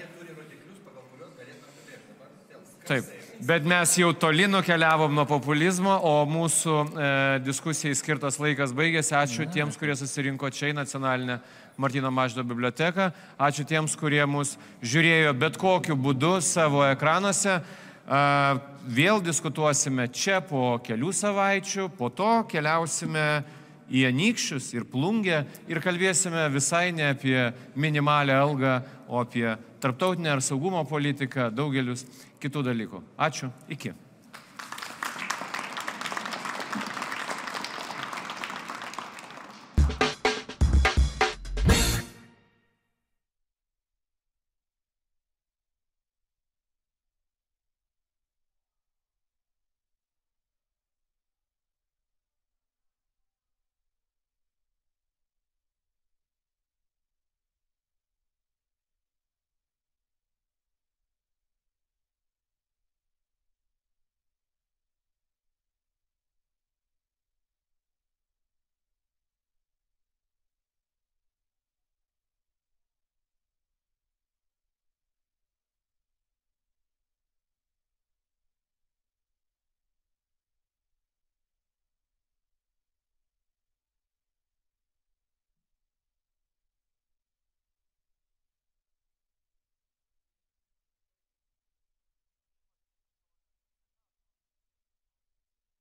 Taip, bet mes jau toli nukeliavom nuo populizmo, o mūsų diskusijai skirtas laikas baigėsi. Ačiū tiems, kurie susirinko čia į Nacionalinę Martyno Mažvydo biblioteką. Ačiū tiems, kurie mus žiūrėjo bet kokiu būdu savo ekranuose. Vėl diskutuosime čia po kelių savaičių, po to keliausime į Anykščius ir Plungę ir kalbėsime visai ne apie minimalią algą, o apie tarptautinę ar saugumo politiką, daugelius kitų dalykų. Ačiū, iki.